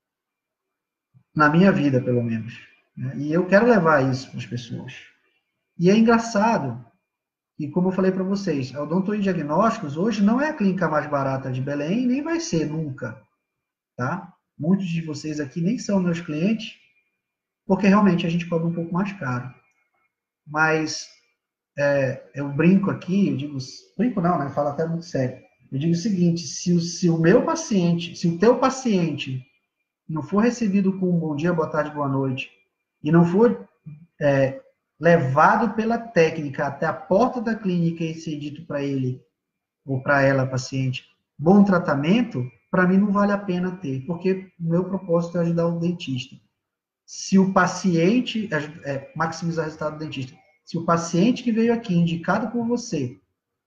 Na minha vida, pelo menos. Né? E eu quero levar isso para as pessoas. E é engraçado, e como eu falei para vocês, a Odonto Diagnósticos hoje não é a clínica mais barata de Belém, nem vai ser nunca. Tá? Muitos de vocês aqui nem são meus clientes, porque realmente a gente cobra um pouco mais caro. Mas é, eu brinco aqui, eu digo, brinco não, né? Eu falo até muito sério. Eu digo o seguinte, se o, se o meu paciente, se o teu paciente não for recebido com um bom dia, boa tarde, boa noite, e não for é, levado pela técnica até a porta da clínica e ser dito para ele, ou para ela, paciente, bom tratamento, para mim não vale a pena ter, porque o meu propósito é ajudar o dentista. Se o paciente, é, maximizar o resultado do dentista, se o paciente que veio aqui, indicado por você,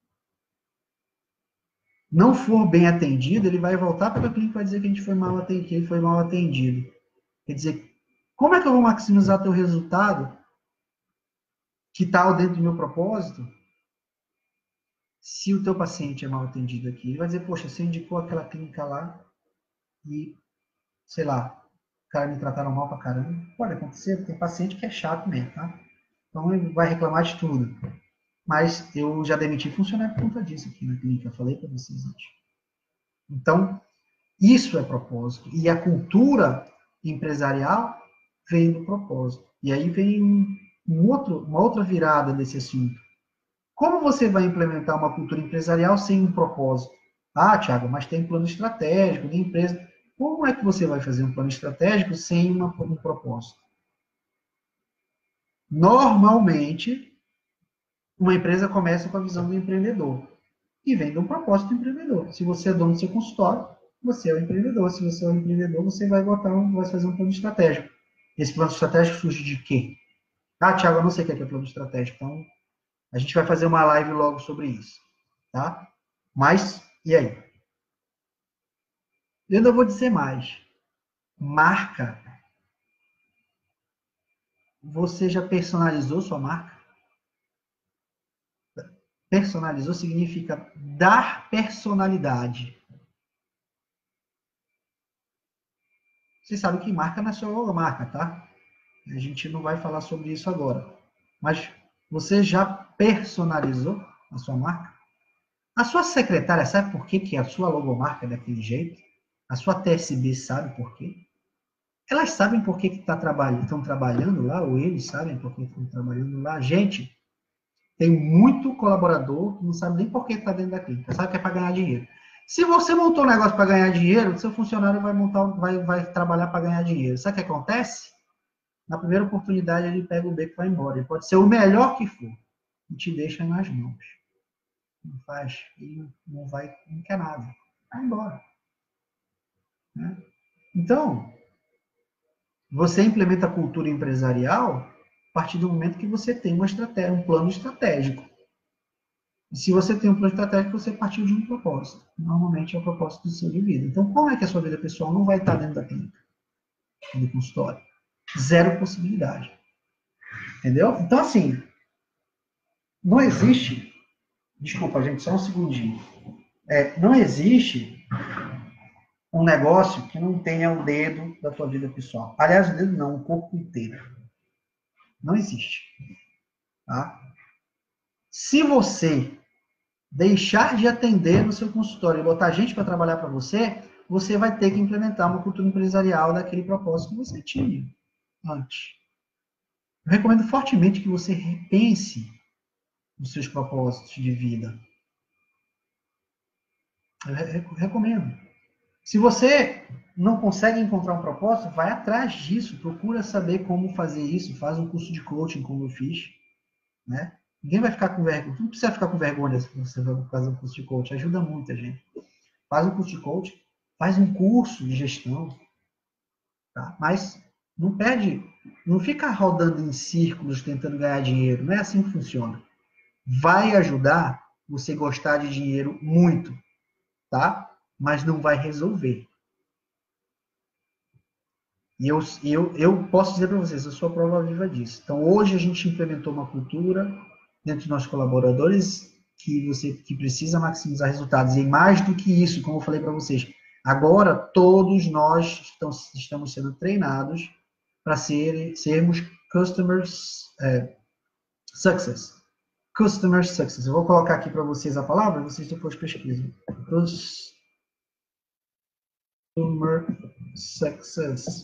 não for bem atendido, ele vai voltar para a clínica e vai dizer que a gente foi mal atendido, que ele foi mal atendido. Quer dizer, como é que eu vou maximizar teu resultado, que está dentro do meu propósito, se o teu paciente é mal atendido aqui? Ele vai dizer, poxa, você indicou aquela clínica lá e, sei lá, os caras me trataram mal pra caramba. Pode acontecer, tem paciente que é chato mesmo, tá? Então ele vai reclamar de tudo. Mas eu já demiti funcionário por conta disso aqui na clínica, eu falei para vocês antes. Então, isso é propósito. E a cultura empresarial vem do propósito. E aí vem um outro, uma outra virada desse assunto. Como você vai implementar uma cultura empresarial sem um propósito? Ah, Thiago, mas tem plano estratégico da empresa. Como é que você vai fazer um plano estratégico sem uma, um propósito? Normalmente, uma empresa começa com a visão do empreendedor e vem de um propósito do empreendedor. Se você é dono do seu consultório, você é o empreendedor. Se você é o empreendedor, você vai botar um, vai fazer um plano estratégico. Esse plano estratégico surge de quê? Ah, Thiago, eu não sei o que é plano estratégico, então a gente vai fazer uma live logo sobre isso, tá? Mas, e aí? Eu ainda vou dizer mais. Marca. Você já personalizou sua marca? Personalizou significa dar personalidade. Você sabe que marca não é só logomarca, tá? A gente não vai falar sobre isso agora. Mas você já personalizou a sua marca? A sua secretária sabe por que, que a sua logomarca é daquele jeito? A sua T S B sabe por quê? Elas sabem por que, que tá trabalhando, estão trabalhando lá, ou eles sabem por que estão trabalhando lá. Gente, tem muito colaborador que não sabe nem por que está dentro da clínica, sabe que é para ganhar dinheiro. Se você montou um negócio para ganhar dinheiro, seu funcionário vai, montar, vai, vai trabalhar para ganhar dinheiro. Sabe o que acontece? Na primeira oportunidade, ele pega o beco e vai embora. Ele pode ser o melhor que for e te deixa nas mãos. Não faz, ele não vai, não quer nada. Vai embora. Né? Então, você implementa a cultura empresarial a partir do momento que você tem uma estratégia, um plano estratégico. E se você tem um plano estratégico, você partiu de um propósito. Normalmente é o propósito do seu de vida. Então, como é que a sua vida pessoal não vai estar dentro da clínica, do consultório? Zero possibilidade. Entendeu? Então, assim, não existe... Desculpa, gente, só um segundinho. É, não existe um negócio que não tenha o dedo da tua vida pessoal. Aliás, o dedo não, o corpo inteiro. Não existe. Tá? Se você deixar de atender no seu consultório e botar gente para trabalhar para você, você vai ter que implementar uma cultura empresarial daquele propósito que você tinha antes. Eu recomendo fortemente que você repense os seus propósitos de vida. Eu recomendo. Se você não consegue encontrar um propósito, vai atrás disso, procura saber como fazer isso, faz um curso de coaching como eu fiz, né? Ninguém vai ficar com vergonha, não precisa ficar com vergonha se você vai fazer um curso de coaching, ajuda muita gente. Faz um curso de coaching, faz um curso de gestão, tá? Mas não perde, não fica rodando em círculos tentando ganhar dinheiro, não é assim que funciona. Vai ajudar você gostar de dinheiro muito, tá? Mas não vai resolver. E eu, eu, eu posso dizer para vocês, eu sou a prova viva disso. Então, hoje a gente implementou uma cultura dentro dos nossos colaboradores que você que precisa maximizar resultados. E mais do que isso, como eu falei para vocês, agora todos nós estamos, estamos sendo treinados para ser, sermos customers é, success. Customer success. Eu vou colocar aqui para vocês a palavra, vocês depois pesquisam. Customer success.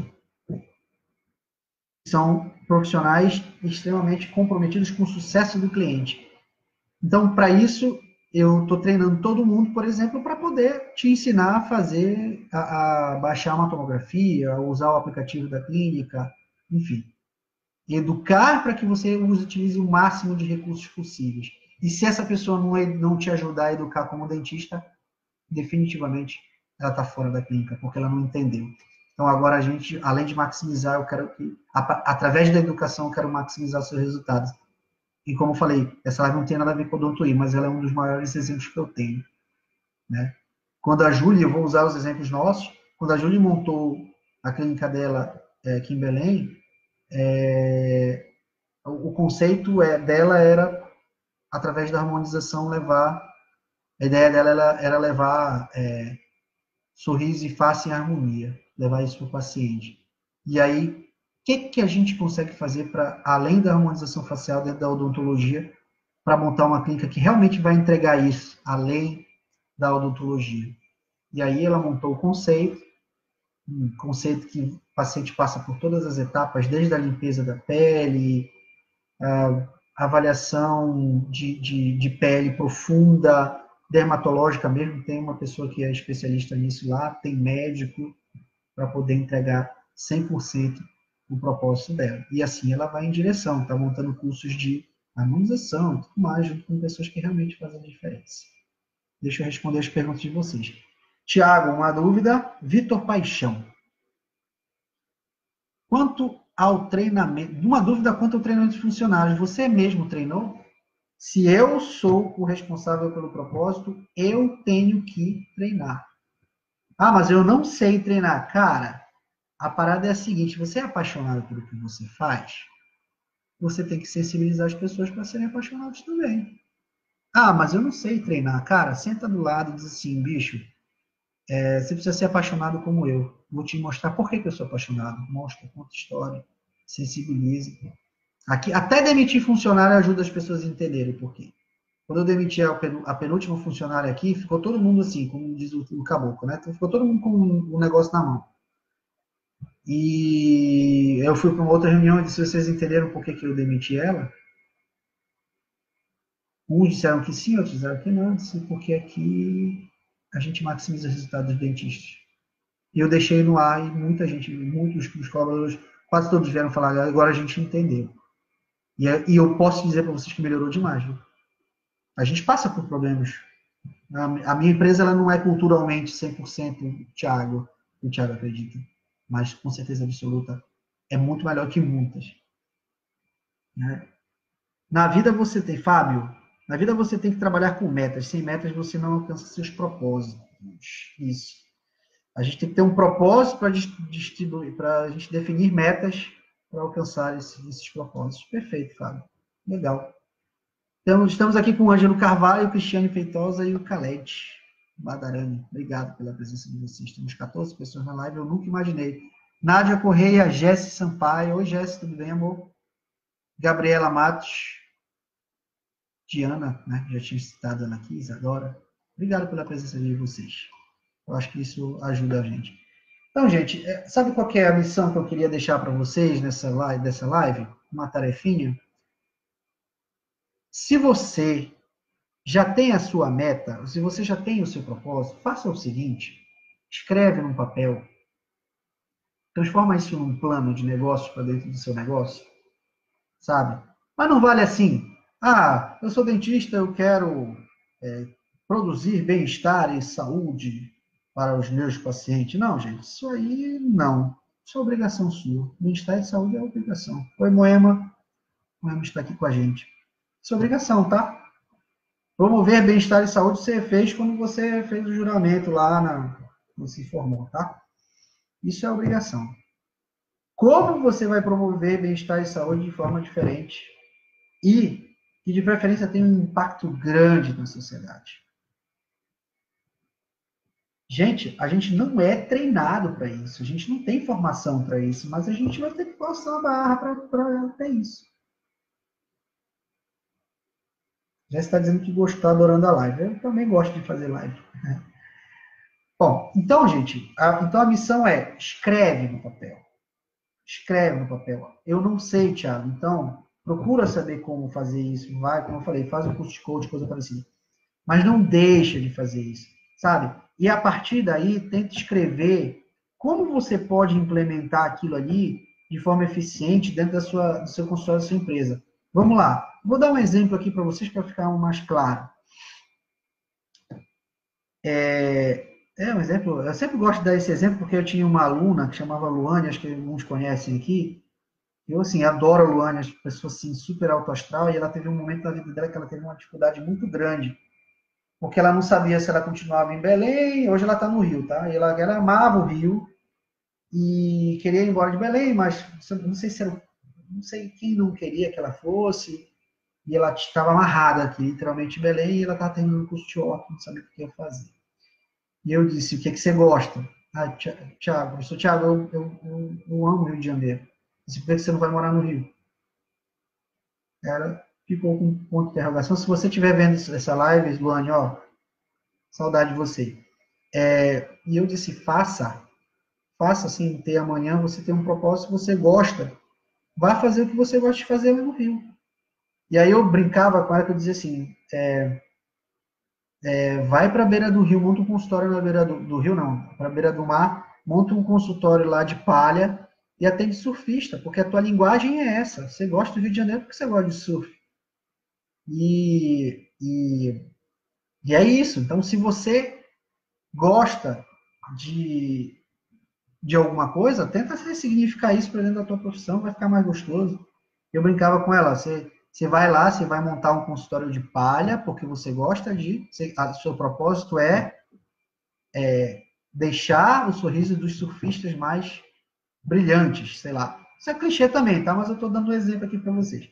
São profissionais extremamente comprometidos com o sucesso do cliente. Então, para isso, eu estou treinando todo mundo, por exemplo, para poder te ensinar a fazer, a, a baixar uma tomografia, a usar o aplicativo da clínica, enfim. Educar para que você use, utilize o máximo de recursos possíveis. E se essa pessoa não, é, não te ajudar a educar como dentista, definitivamente ela está fora da clínica, porque ela não entendeu. Então, agora a gente, além de maximizar, eu quero que, através da educação, eu quero maximizar seus resultados. E como eu falei, essa live não tem nada a ver com odontoia, mas ela é um dos maiores exemplos que eu tenho. Né? Quando a Júlia, eu vou usar os exemplos nossos, quando a Júlia montou a clínica dela é, aqui em Belém, é, o conceito é, dela era, através da harmonização, levar, a ideia dela era, era levar é, sorriso e face em harmonia, levar isso para o paciente. E aí, o que, que a gente consegue fazer para, além da harmonização facial dentro da odontologia, para montar uma clínica que realmente vai entregar isso, além da odontologia? E aí ela montou o conceito, um conceito que o paciente passa por todas as etapas, desde a limpeza da pele, a avaliação de, de, de pele profunda, dermatológica mesmo, tem uma pessoa que é especialista nisso lá, tem médico para poder entregar cem por cento o propósito dela. E assim ela vai em direção, está montando cursos de harmonização e tudo mais, junto com pessoas que realmente fazem a diferença. Deixa eu responder as perguntas de vocês. Tiago, uma dúvida. Vitor Paixão. Quanto ao treinamento, uma dúvida quanto ao treinamento de funcionários, você mesmo treinou? Se eu sou o responsável pelo propósito, eu tenho que treinar. Ah, mas eu não sei treinar. Cara, a parada é a seguinte, você é apaixonado pelo que você faz, você tem que sensibilizar as pessoas para serem apaixonadas também. Ah, mas eu não sei treinar. Cara, senta do lado e diz assim, bicho, é, você precisa ser apaixonado como eu. Vou te mostrar por que, que eu sou apaixonado. Mostra, conta história, sensibiliza. Aqui, até demitir funcionário ajuda as pessoas a entenderem por quê. Quando eu demiti a penúltima funcionária aqui, ficou todo mundo assim, como diz o, o caboclo, né? Então, ficou todo mundo com o um negócio na mão. E eu fui para uma outra reunião e disse, vocês entenderam por que, que eu demiti ela? Uns disseram que sim, outros disseram que não, disse, porque aqui a gente maximiza os resultados dos dentistas. E eu deixei no ar e muita gente, muitos dos colaboradores, quase todos vieram falar, agora a gente entendeu. E, e eu posso dizer para vocês que melhorou demais. Viu? A gente passa por problemas. A, a minha empresa ela não é culturalmente cem por cento Thiago, o Thiago acredita. Mas com certeza absoluta é muito melhor que muitas. Né? Na vida você tem, Fábio, na vida você tem que trabalhar com metas. Sem metas você não alcança seus propósitos. Isso. A gente tem que ter um propósito para distribuir, para a gente definir metas para alcançar esses, esses propósitos. Perfeito, Fábio. Legal. Então, estamos aqui com o Ângelo Carvalho, o Cristiane Feitosa e o Khaled Badarani. Obrigado pela presença de vocês. Temos quatorze pessoas na live, eu nunca imaginei. Nádia Correia, Jesse Sampaio. Oi, Jesse, tudo bem, amor? Gabriela Matos. Diana, né? Já tinha citado ela aqui, Isadora. Obrigado pela presença de vocês. Eu acho que isso ajuda a gente. Então, gente, sabe qual é a missão que eu queria deixar para vocês nessa live, dessa live? Uma tarefinha. Se você já tem a sua meta, se você já tem o seu propósito, faça o seguinte, escreve num papel, transforma isso num plano de negócio para dentro do seu negócio, sabe? Mas não vale assim, ah, eu sou dentista, eu quero é, produzir bem-estar e saúde para os meus pacientes. Não, gente, isso aí não. Isso é obrigação sua. Bem-estar e saúde é obrigação. Oi, Moema. Moema está aqui com a gente. Isso é obrigação, tá? Promover bem-estar e saúde você fez quando você fez o juramento lá, na, quando se formou, tá? Isso é obrigação. Como você vai promover bem-estar e saúde de forma diferente e que de preferência tem um impacto grande na sociedade? Gente, a gente não é treinado para isso, a gente não tem formação para isso, mas a gente vai ter que passar a barra para ter isso. Já está dizendo que gostou, adorando a live. Eu também gosto de fazer live. Bom, então, gente, a, então a missão é escreve no papel. Escreve no papel. Eu não sei, Thiago, então procura saber como fazer isso. Vai, como eu falei, faz um curso de coach, coisa parecida. Mas não deixa de fazer isso, sabe? E a partir daí, tenta escrever como você pode implementar aquilo ali de forma eficiente dentro da sua, do seu consultório, da sua empresa. Vamos lá. Vou dar um exemplo aqui para vocês para ficar mais claro. É, é um exemplo, eu sempre gosto de dar esse exemplo porque eu tinha uma aluna que chamava Luane, acho que alguns conhecem aqui. Eu, assim, adoro a Luane, as pessoas, assim, super alto astral, e ela teve um momento da vida dela que ela teve uma dificuldade muito grande, porque ela não sabia se ela continuava em Belém, hoje ela está no Rio, tá? E ela, ela amava o Rio e queria ir embora de Belém, mas não sei se era, não sei quem não queria que ela fosse, e ela estava amarrada aqui, literalmente em Belém, e ela estava terminando o curso de óculos, não sabia o que ia fazer. E eu disse, o que, é que você gosta? Ah, Tiago, eu sou Tiago, eu, eu, eu, eu amo o Rio de Janeiro. Disse, por que você não vai morar no Rio? Ela ficou com um ponto de interrogação. Se você estiver vendo essa live, Luane, ó, saudade de você. É, e eu disse, faça. Faça assim, ter amanhã, você tem um propósito, você gosta. Vá fazer o que você gosta de fazer lá no Rio. E aí eu brincava com ela, que eu dizia assim, é, É, vai para a beira do rio, monta um consultório na beira do, do rio, não, para a beira do mar, monta um consultório lá de palha e atende surfista, porque a tua linguagem é essa. Você gosta do Rio de Janeiro porque você gosta de surf. E, e, e é isso. Então, se você gosta de, de alguma coisa, tenta ressignificar isso para dentro da tua profissão, vai ficar mais gostoso. Eu brincava com ela, você, você vai lá, você vai montar um consultório de palha, porque você gosta de, você, o seu propósito é, é deixar o sorriso dos surfistas mais brilhantes, sei lá. Isso é clichê também, tá? Mas eu estou dando um exemplo aqui para vocês.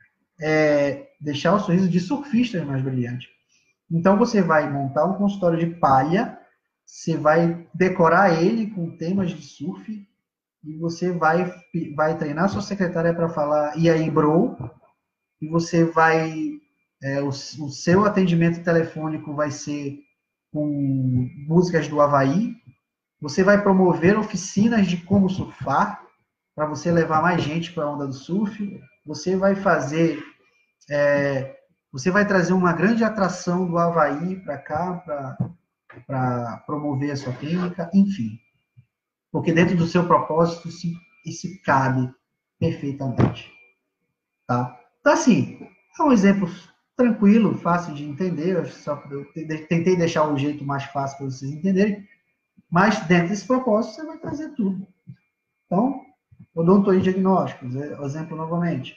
É deixar o sorriso de surfistas mais brilhante. Então você vai montar um consultório de palha, você vai decorar ele com temas de surf e você vai, vai treinar sua secretária para falar e aí, bro? E você vai. É, o, o seu atendimento telefônico vai ser com músicas do Havaí. Você vai promover oficinas de como surfar, para você levar mais gente para a onda do surf. Você vai fazer. É, você vai trazer uma grande atração do Havaí para cá, para promover a sua clínica, enfim. Porque dentro do seu propósito, isso, isso cabe perfeitamente. Tá? Então, assim, é um exemplo tranquilo, fácil de entender. Eu só eu tentei deixar o jeito mais fácil para vocês entenderem. Mas dentro desse propósito, você vai fazer tudo. Então, odontoia diagnóstico, exemplo novamente.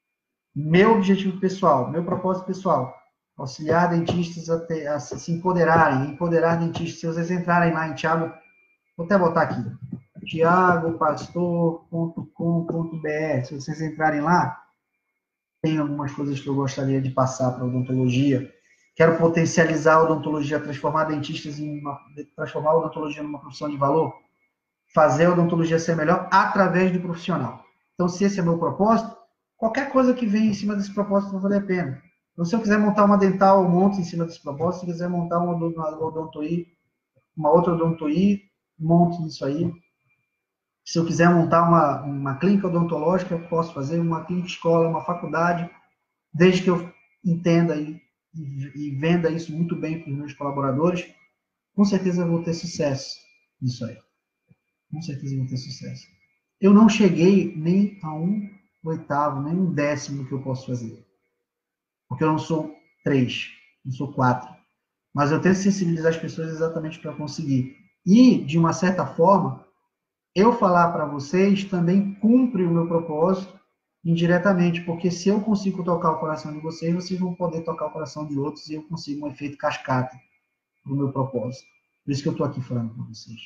Meu objetivo pessoal, meu propósito pessoal, auxiliar dentistas a, ter, a se empoderarem, empoderar dentistas. Se vocês entrarem lá em Thiago, vou até botar aqui, thiago pastor ponto com ponto b r. Se vocês entrarem lá, tem algumas coisas que eu gostaria de passar para a odontologia. Quero potencializar a odontologia, transformar dentistas em uma, transformar a odontologia numa profissão de valor, fazer a odontologia ser melhor através do profissional. Então, se esse é meu propósito, qualquer coisa que venha em cima desse propósito vai valer a pena. Então, se eu quiser montar uma dental, eu monto em cima desse propósito. Se eu quiser montar uma odontoí, uma outra odontoí, monto isso aí. Se eu quiser montar uma, uma clínica odontológica, eu posso fazer uma clínica escola, uma faculdade, desde que eu entenda e, e, e venda isso muito bem para os meus colaboradores, com certeza eu vou ter sucesso nisso aí. Com certeza eu vou ter sucesso. Eu não cheguei nem a um oitavo, nem um décimo que eu posso fazer. Porque eu não sou três, não sou quatro. Mas eu tento sensibilizar as pessoas exatamente para conseguir. E, de uma certa forma, eu falar para vocês também cumpre o meu propósito indiretamente, porque se eu consigo tocar o coração de vocês, vocês vão poder tocar o coração de outros e eu consigo um efeito cascata do meu propósito. Por isso que eu estou aqui falando com vocês.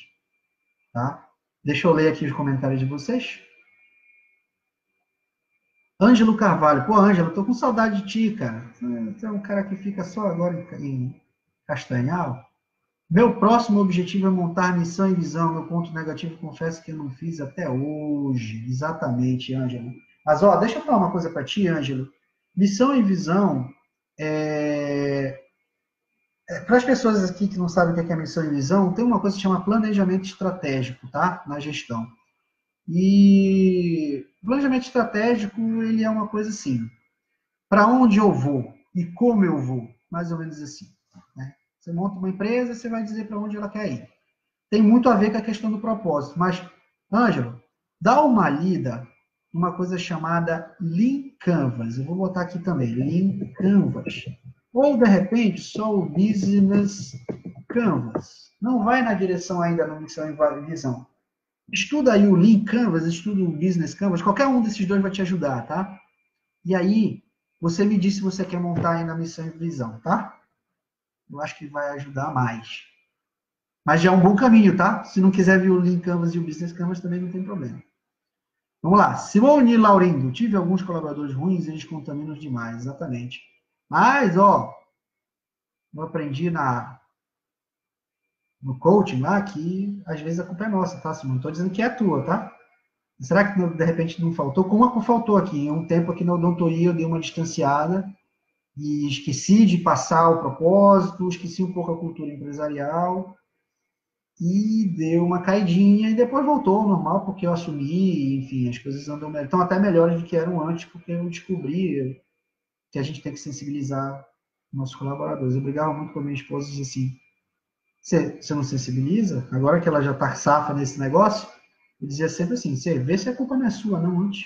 Tá? Deixa eu ler aqui os comentários de vocês. Ângelo Carvalho. Pô, Ângelo, tô com saudade de ti, cara. Você é um cara que fica só agora em Castanhal. Meu próximo objetivo é montar missão e visão. Meu ponto negativo, confesso que eu não fiz até hoje. Exatamente, Ângelo. Mas, ó, deixa eu falar uma coisa para ti, Ângelo. Missão e visão, é... é... para as pessoas aqui que não sabem o que é missão e visão, tem uma coisa que chama planejamento estratégico, tá? Na gestão. E o planejamento estratégico, ele é uma coisa assim, para onde eu vou e como eu vou, mais ou menos assim. Né? Você monta uma empresa, você vai dizer para onde ela quer ir. Tem muito a ver com a questão do propósito, mas, Ângelo, dá uma lida numa coisa chamada Lean Canvas. Eu vou botar aqui também, Lean Canvas. Ou, de repente, só o Business Canvas. Não vai na direção ainda da missão e visão. Estuda aí o Lean Canvas, estuda o Business Canvas, qualquer um desses dois vai te ajudar, tá? E aí, você me diz se você quer montar aí na missão e visão, tá? Eu acho que vai ajudar mais. Mas já é um bom caminho, tá? Se não quiser ver o Lean Canvas e o Business Canvas, também não tem problema. Vamos lá. Simone Laurindo. Tive alguns colaboradores ruins, eles contaminam demais, exatamente. Mas, ó, eu aprendi na, no coaching lá que às vezes a culpa é nossa, tá? Não estou dizendo que é a tua, tá? Será que de repente não faltou? Como é que faltou aqui? Em um tempo aqui na odontoia eu dei uma distanciada e esqueci de passar o propósito, esqueci um pouco a cultura empresarial e deu uma caidinha e depois voltou ao normal porque eu assumi, enfim, as coisas andam melhor, estão até melhores do que eram antes porque eu descobri que a gente tem que sensibilizar nossos colaboradores. Eu brigava muito com a minha esposa e dizia assim, você, você não sensibiliza? Agora que ela já está safa nesse negócio, eu dizia sempre assim, você vê se a culpa não é sua, não antes.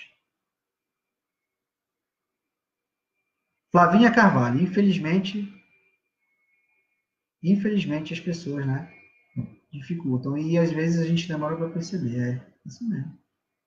Flavinha Carvalho, infelizmente, infelizmente as pessoas, né, dificultam. E às vezes a gente demora para perceber. É isso mesmo.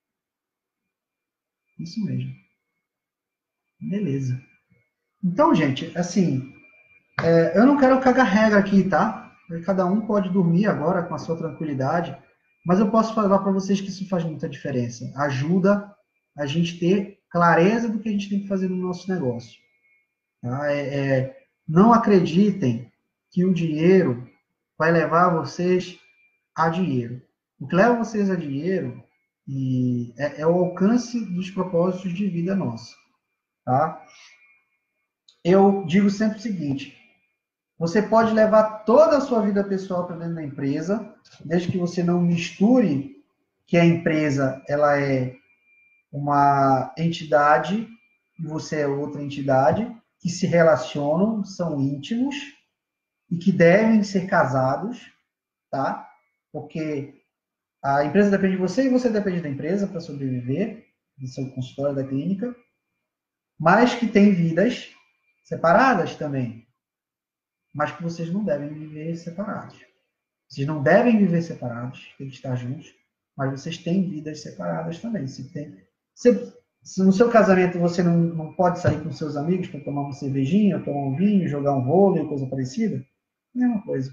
Isso mesmo. Beleza. Então, gente, assim, é, eu não quero cagar regra aqui, tá? Cada um pode dormir agora com a sua tranquilidade, mas eu posso falar para vocês que isso faz muita diferença. Ajuda a gente ter clareza do que a gente tem que fazer no nosso negócio. Tá? É, é, não acreditem que o dinheiro vai levar vocês a dinheiro. O que leva vocês a dinheiro e é, é o alcance dos propósitos de vida nosso. Tá? Eu digo sempre o seguinte, você pode levar toda a sua vida pessoal para dentro da empresa, desde que você não misture que a empresa ela é uma entidade e você é outra entidade, que se relacionam, são íntimos e que devem ser casados, tá? Porque a empresa depende de você e você depende da empresa para sobreviver, do seu consultório da clínica, mas que tem vidas separadas também, mas que vocês não devem viver separados. Vocês não devem viver separados, tem que estar juntos, mas vocês têm vidas separadas também. Se, tem, se, se no seu casamento você não, não pode sair com seus amigos para tomar uma cervejinha, tomar um vinho, jogar um vôlei, coisa parecida, mesma coisa.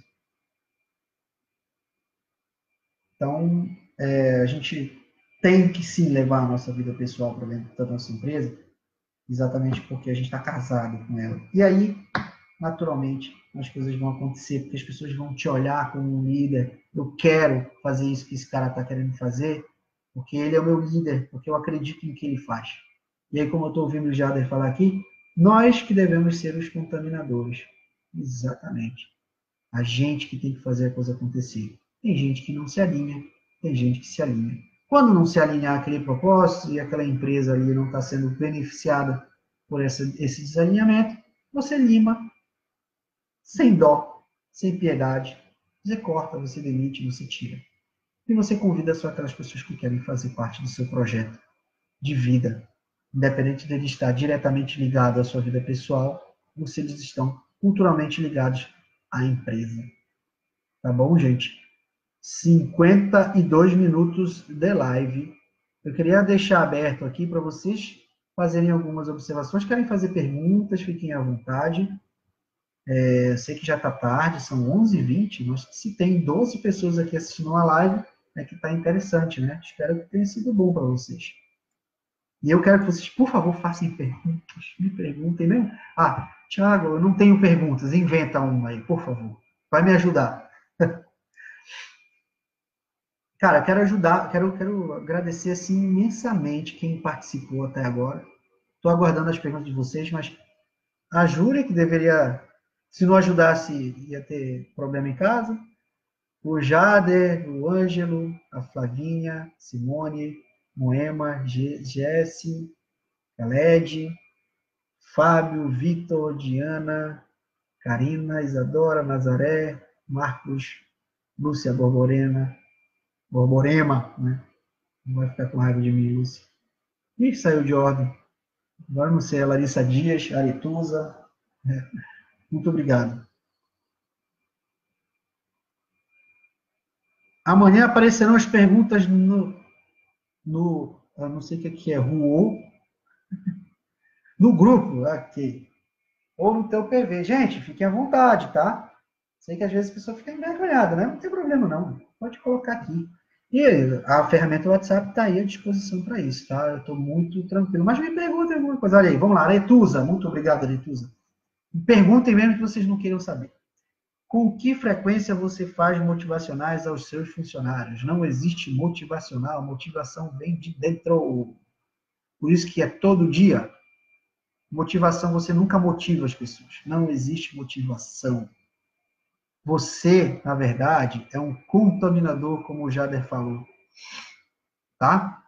Então, é, a gente tem que sim levar a nossa vida pessoal para dentro da nossa empresa, exatamente porque a gente está casado com ela. E aí, naturalmente, as coisas vão acontecer, porque as pessoas vão te olhar como um líder. Eu quero fazer isso que esse cara está querendo fazer, porque ele é o meu líder, porque eu acredito em que ele faz. E aí, como eu estou ouvindo o Jader falar aqui, nós que devemos ser os contaminadores. Exatamente. A gente que tem que fazer a coisa acontecer. Tem gente que não se alinha, tem gente que se alinha. Quando não se alinhar aquele propósito e aquela empresa ali não está sendo beneficiada por essa, esse desalinhamento, você lima sem dó, sem piedade. Você corta, você demite, você tira. E você convida só aquelas pessoas que querem fazer parte do seu projeto de vida, independente dele estar diretamente ligado à sua vida pessoal ou se eles estão culturalmente ligados à empresa. Tá bom, gente? cinquenta e dois minutos de live. Eu queria deixar aberto aqui para vocês fazerem algumas observações. Querem fazer perguntas? Fiquem à vontade. É, eu sei que já está tarde, são onze e vinte, mas se tem doze pessoas aqui assistindo a live, é que está interessante, né? Espero que tenha sido bom para vocês. E eu quero que vocês, por favor, façam perguntas, me perguntem mesmo. Ah, Thiago, eu não tenho perguntas, inventa uma aí, por favor. Vai me ajudar. Cara, quero ajudar, quero, quero agradecer assim, imensamente quem participou até agora. Estou aguardando as perguntas de vocês, mas a Júlia, que deveria, se não ajudasse, ia ter problema em casa. O Jader, o Ângelo, a Flavinha, Simone, Moema, Jesse, Khaled, Fábio, Vitor, Diana, Karina, Isadora, Nazaré, Marcos, Lúcia Borborema, Borborema, né? Não vai ficar com raiva de mim, Lúcia. Ih, saiu de ordem. Agora não sei, a Larissa Dias, Aretusa. Né? Muito obrigado. Amanhã aparecerão as perguntas no, no eu não sei o que é, Ruo, no grupo, aqui, ou no teu P V. Gente, fiquem à vontade, tá? Sei que às vezes a pessoa fica envergonhada, né? Não tem problema não, pode colocar aqui. E a ferramenta WhatsApp está aí à disposição para isso, tá? Eu estou muito tranquilo. Mas me perguntem alguma coisa. Olha aí, vamos lá, Aretusa. Muito obrigado, Aretusa. Me perguntem mesmo que vocês não queiram saber. Com que frequência você faz motivacionais aos seus funcionários? Não existe motivacional, motivação vem de dentro. Por isso que é todo dia. Motivação, você nunca motiva as pessoas. Não existe motivação. Você, na verdade, é um contaminador, como o Jader falou. Tá?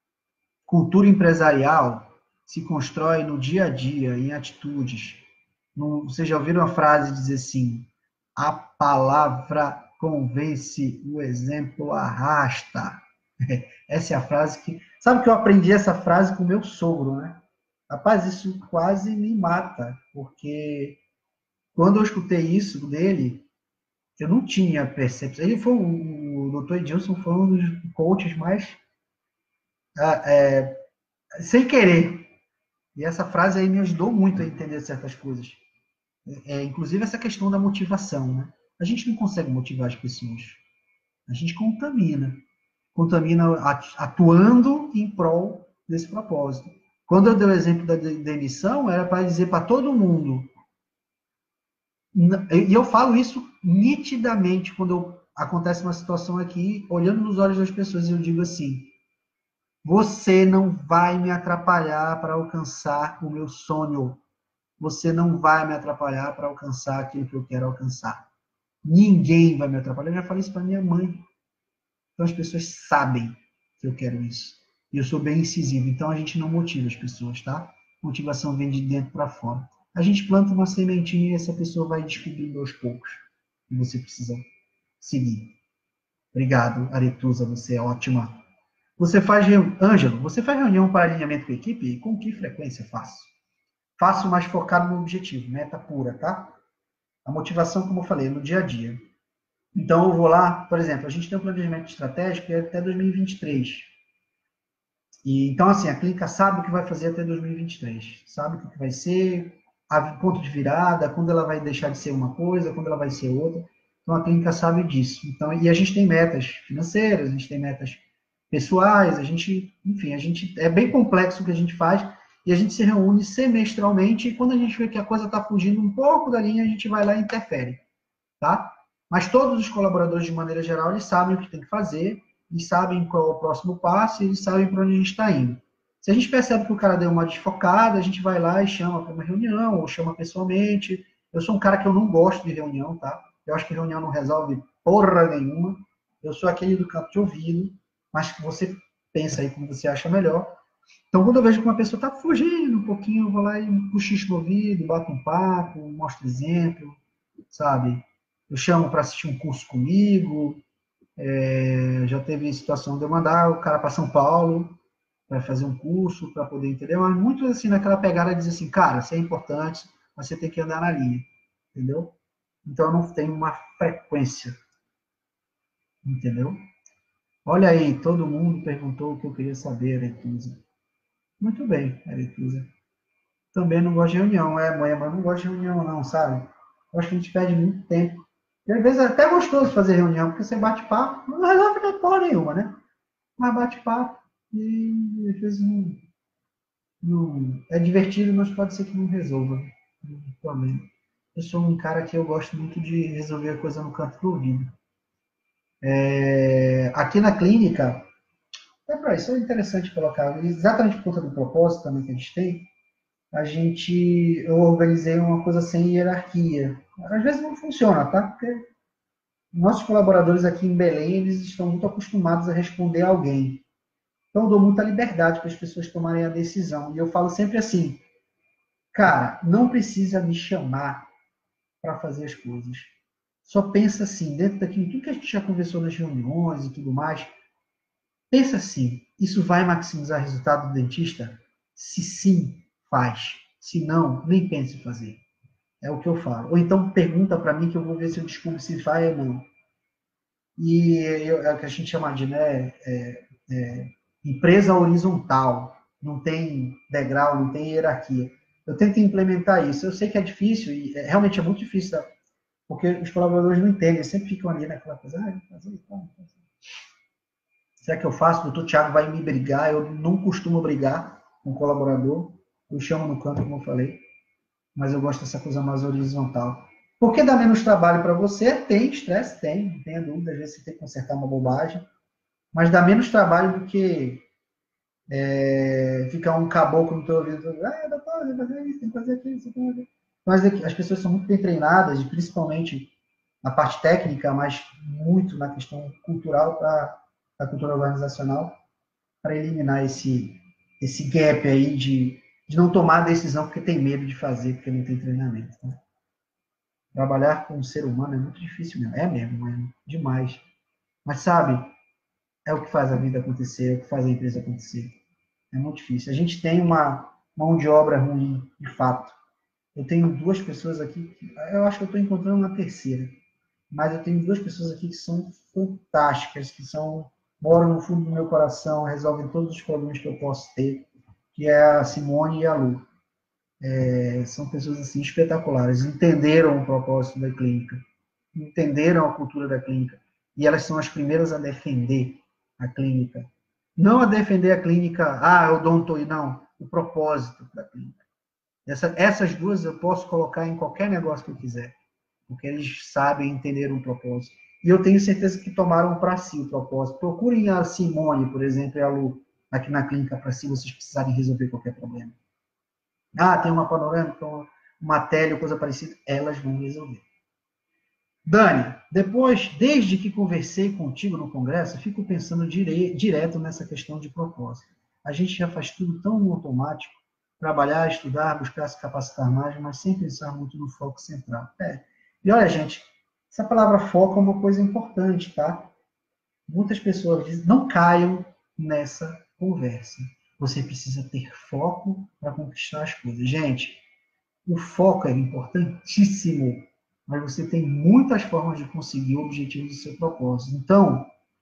Cultura empresarial se constrói no dia a dia, em atitudes. Não, vocês já ouviram a frase dizer assim, a palavra convence, o exemplo arrasta. Essa é a frase que... Sabe que eu aprendi essa frase com o meu sogro, né? Rapaz, isso quase me mata, porque quando eu escutei isso dele, eu não tinha percepção. Ele foi, o doutor Edilson foi um dos coaches mais é, sem querer. E essa frase aí me ajudou muito a entender certas coisas. É, inclusive essa questão da motivação, né? A gente não consegue motivar as pessoas. A gente contamina. Contamina atuando em prol desse propósito. Quando eu dei o exemplo da demissão, era para dizer para todo mundo. E eu falo isso nitidamente quando eu, acontece uma situação aqui, olhando nos olhos das pessoas, eu digo assim: você não vai me atrapalhar para alcançar o meu sonho. Você não vai me atrapalhar para alcançar aquilo que eu quero alcançar. Ninguém vai me atrapalhar. Eu já falei isso para minha mãe. Então as pessoas sabem que eu quero isso. E eu sou bem incisivo. Então a gente não motiva as pessoas, tá? Motivação vem de dentro para fora. A gente planta uma sementinha e essa pessoa vai descobrindo aos poucos. E você precisa seguir. Obrigado, Aretusa. Você é ótima. Você faz reunião... Ângelo, você faz reunião para alinhamento com a equipe? E com que frequência faço? Faço mais focado no objetivo, meta pura, tá? A motivação, como eu falei, é no dia a dia. Então, eu vou lá, por exemplo, a gente tem um planejamento estratégico até dois mil e vinte e três. E, então, assim, a clínica sabe o que vai fazer até dois mil e vinte e três. Sabe o que vai ser, a ponto de virada, quando ela vai deixar de ser uma coisa, quando ela vai ser outra. Então, a clínica sabe disso. Então, e a gente tem metas financeiras, a gente tem metas pessoais, a gente, enfim, a gente, é bem complexo o que a gente faz, e a gente se reúne semestralmente, e quando a gente vê que a coisa está fugindo um pouco da linha, a gente vai lá e interfere, tá? Mas todos os colaboradores, de maneira geral, eles sabem o que tem que fazer, eles sabem qual é o próximo passo, e eles sabem para onde a gente está indo. Se a gente percebe que o cara deu uma desfocada, a gente vai lá e chama para uma reunião, ou chama pessoalmente. Eu sou um cara que eu não gosto de reunião, tá? Eu acho que reunião não resolve porra nenhuma. Eu sou aquele do campo de ouvido, mas que você pensa aí como você acha melhor. Então, quando eu vejo que uma pessoa está fugindo um pouquinho, eu vou lá e puxicho no ouvido, bato um papo, mostro exemplo, sabe? Eu chamo para assistir um curso comigo. É, já teve situação de eu mandar o cara para São Paulo para fazer um curso, para poder entender, mas muito assim naquela pegada de dizer assim, cara, isso é importante, mas você tem que andar na linha, entendeu? Então, eu não tenho uma frequência, entendeu? Olha aí, todo mundo perguntou o que eu queria saber, Aretusa. Muito bem, Aretusa. Também não gosto de reunião, é, mãe, mas não gosto de reunião não, sabe? Eu acho que a gente perde muito tempo. E às vezes é até gostoso fazer reunião, porque você bate papo, não resolve porra nenhuma, né? Mas bate papo e às vezes não, não... É divertido, mas pode ser que não resolva o problema. Eu sou um cara que eu gosto muito de resolver a coisa no canto do ouvido. É, aqui na clínica, é para isso é interessante colocar, exatamente por conta do propósito também que a gente tem, a gente, eu organizei uma coisa sem hierarquia. Às vezes não funciona, tá? Porque nossos colaboradores aqui em Belém, eles estão muito acostumados a responder a alguém. Então, eu dou muita liberdade para as pessoas tomarem a decisão. E eu falo sempre assim, cara, não precisa me chamar para fazer as coisas. Só pensa assim, dentro daquilo tudo que a gente já conversou nas reuniões e tudo mais, pensa assim, isso vai maximizar o resultado do dentista? Se sim, faz. Se não, nem pense em fazer. É o que eu falo. Ou então pergunta para mim que eu vou ver se eu descubro se vai ou não. E eu, é o que a gente chama de né, é, é, empresa horizontal. Não tem degrau, não tem hierarquia. Eu tento implementar isso. Eu sei que é difícil, e é, realmente é muito difícil, tá? Porque os colaboradores não entendem, sempre ficam ali naquela coisa, ah, fazer, tá, fazer. Será que eu faço? O doutor Tiago vai me brigar, eu não costumo brigar com o colaborador, eu chamo no canto, como eu falei, mas eu gosto dessa coisa mais horizontal. Por que dá menos trabalho para você? Tem estresse? Tem, não tenha dúvida, às vezes você tem que consertar uma bobagem, mas dá menos trabalho do que é, ficar um caboclo no teu ouvido, ah, doutor, tem que fazer isso, tem que fazer aquilo, tem que fazer. Mas as pessoas são muito bem treinadas, principalmente na parte técnica, mas muito na questão cultural, para a cultura organizacional, para eliminar esse, esse gap aí de de não tomar a decisão porque tem medo de fazer, porque não tem treinamento. Né? Trabalhar com um ser humano é muito difícil mesmo. É mesmo, é demais. Mas sabe, é o que faz a vida acontecer, é o que faz a empresa acontecer. É muito difícil. A gente tem uma mão de obra ruim, de fato. Eu tenho duas pessoas aqui, eu acho que eu estou encontrando uma terceira, mas eu tenho duas pessoas aqui que são fantásticas, que são, moram no fundo do meu coração, resolvem todos os problemas que eu posso ter, que é a Simone e a Lu. É, são pessoas assim espetaculares, entenderam o propósito da clínica, entenderam a cultura da clínica, e elas são as primeiras a defender a clínica. Não a defender a clínica, ah, eu dou um não, o propósito da clínica. Essa, essas duas eu posso colocar em qualquer negócio que eu quiser, porque eles sabem entender um propósito. E eu tenho certeza que tomaram para si o propósito. Procurem a Simone, por exemplo, e a Lu, aqui na clínica, para si vocês precisarem resolver qualquer problema. Ah, tem uma panorâmica, uma tele, coisa parecida, elas vão resolver. Dani, depois, desde que conversei contigo no congresso, fico pensando dire, direto nessa questão de propósito. A gente já faz tudo tão no automático, trabalhar, estudar, buscar se capacitar mais, mas sem pensar muito no foco central. É. E olha, gente, essa palavra foco é uma coisa importante, tá? Muitas pessoas dizem, não caiam nessa conversa. Você precisa ter foco para conquistar as coisas. Gente, o foco é importantíssimo, mas você tem muitas formas de conseguir o objetivo do seu propósito. Então,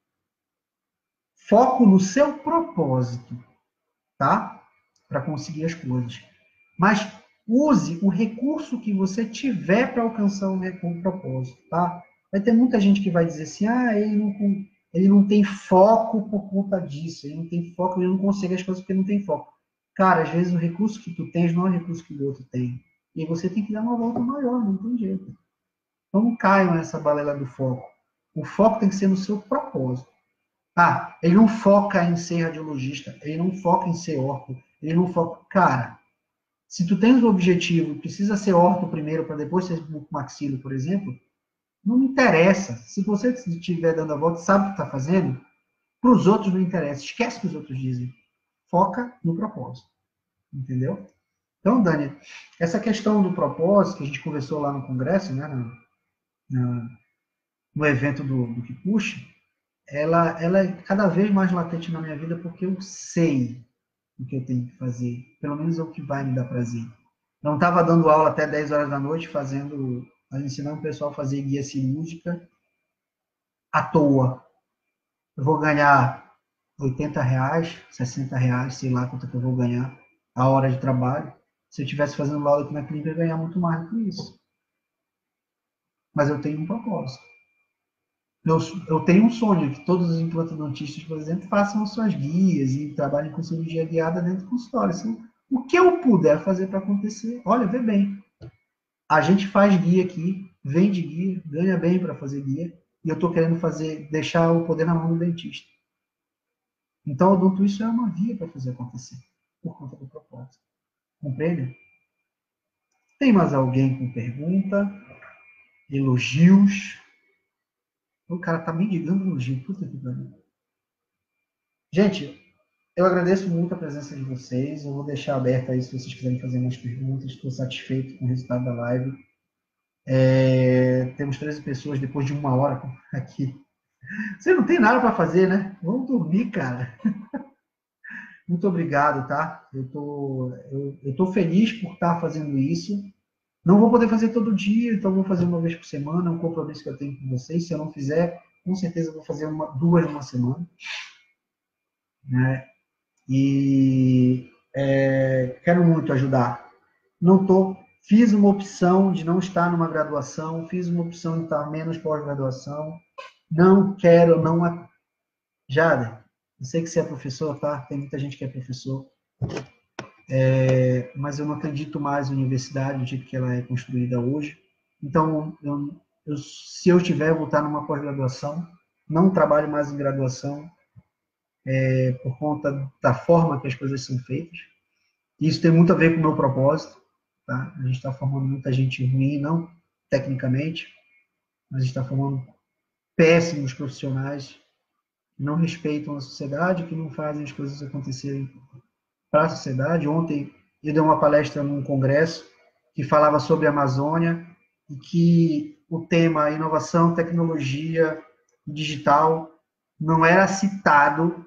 foco no seu propósito, tá? Para conseguir as coisas. Mas use o recurso que você tiver para alcançar o propósito, tá? Vai ter muita gente que vai dizer assim, ah, ele não, ele não tem foco por conta disso, ele não tem foco, ele não consegue as coisas porque não tem foco. Cara, às vezes o recurso que tu tens não é o recurso que o outro tem. E você tem que dar uma volta maior, não tem jeito. Então não caiam nessa balela do foco. O foco tem que ser no seu propósito. Ah, ele não foca em ser radiologista, ele não foca em ser orto, ele não foca... Cara, se tu tens o objetivo, precisa ser orto primeiro para depois ser maxilo, por exemplo, não me interessa. Se você estiver dando a volta, sabe o que está fazendo, para os outros não interessa. Esquece o que os outros dizem. Foca no propósito. Entendeu? Então, Dani, essa questão do propósito, que a gente conversou lá no congresso, né, no, no, no evento do, do que puxa, ela, ela é cada vez mais latente na minha vida porque eu sei o que eu tenho que fazer. Pelo menos é o que vai me dar prazer. Não estava dando aula até dez horas da noite, fazendo, ensinando o pessoal a fazer guia cirúrgica à toa. Eu vou ganhar oitenta reais, sessenta reais, sei lá quanto que eu vou ganhar a hora de trabalho. Se eu estivesse fazendo aula aqui na clínica, eu ia ganhar muito mais do que isso. Mas eu tenho um propósito. Eu, eu tenho um sonho que todos os implantodontistas, por exemplo, façam suas guias e trabalhem com cirurgia guiada dentro do consultório. Assim, o que eu puder fazer para acontecer, olha, vê bem. A gente faz guia aqui, vende guia, ganha bem para fazer guia, e eu estou querendo fazer, deixar o poder na mão do dentista. Então, o odonto isso é uma via para fazer acontecer, por conta do propósito. Compreende? Tem mais alguém com pergunta? Elogios? O cara tá me ligando elogio. Puta que pariu. Gente, eu agradeço muito a presença de vocês. Eu vou deixar aberto aí se vocês quiserem fazer mais perguntas. Estou satisfeito com o resultado da live. É, temos treze pessoas depois de uma hora aqui. Você não tem nada para fazer, né? Vamos dormir, cara. Muito obrigado, tá? Eu tô, eu, eu tô feliz por estar fazendo isso. Não vou poder fazer todo dia, então vou fazer uma vez por semana. É um compromisso que eu tenho com vocês. Se eu não fizer, com certeza vou fazer uma, duas numa semana. Né? E é, quero muito ajudar. Não tô, fiz uma opção de não estar numa graduação, fiz uma opção de estar menos pós-graduação. Não quero, não... Jader, eu sei que você é professor, tá? Tem muita gente que é professor. É, mas eu não acredito mais na universidade do jeito que ela é construída hoje. Então, eu, eu, se eu tiver, eu vou estar numa pós-graduação. Não trabalho mais em graduação é, por conta da forma que as coisas são feitas. Isso tem muito a ver com o meu propósito. Tá? A gente está formando muita gente ruim, não tecnicamente, mas a gente está formando péssimos profissionais que não respeitam a sociedade, que não fazem as coisas acontecerem para a sociedade. Ontem eu dei uma palestra num congresso que falava sobre a Amazônia e que o tema inovação, tecnologia, digital não era citado,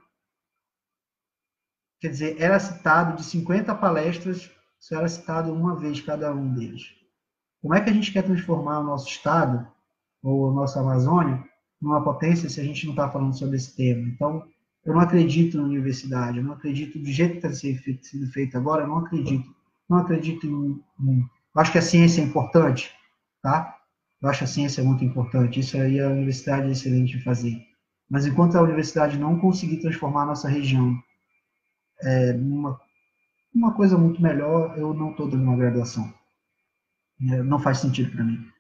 quer dizer, era citado de cinquenta palestras, só era citado uma vez cada um deles. Como é que a gente quer transformar o nosso estado, ou a nossa Amazônia, numa potência se a gente não está falando sobre esse tema? Então, eu não acredito na universidade, eu não acredito do jeito que está sendo feito agora, eu não acredito. Não acredito em, em... Eu acho que a ciência é importante, tá? Eu acho a ciência muito importante, isso aí a universidade é excelente de fazer. Mas enquanto a universidade não conseguir transformar a nossa região é, numa uma coisa muito melhor, eu não estou dando uma graduação. É, não faz sentido para mim.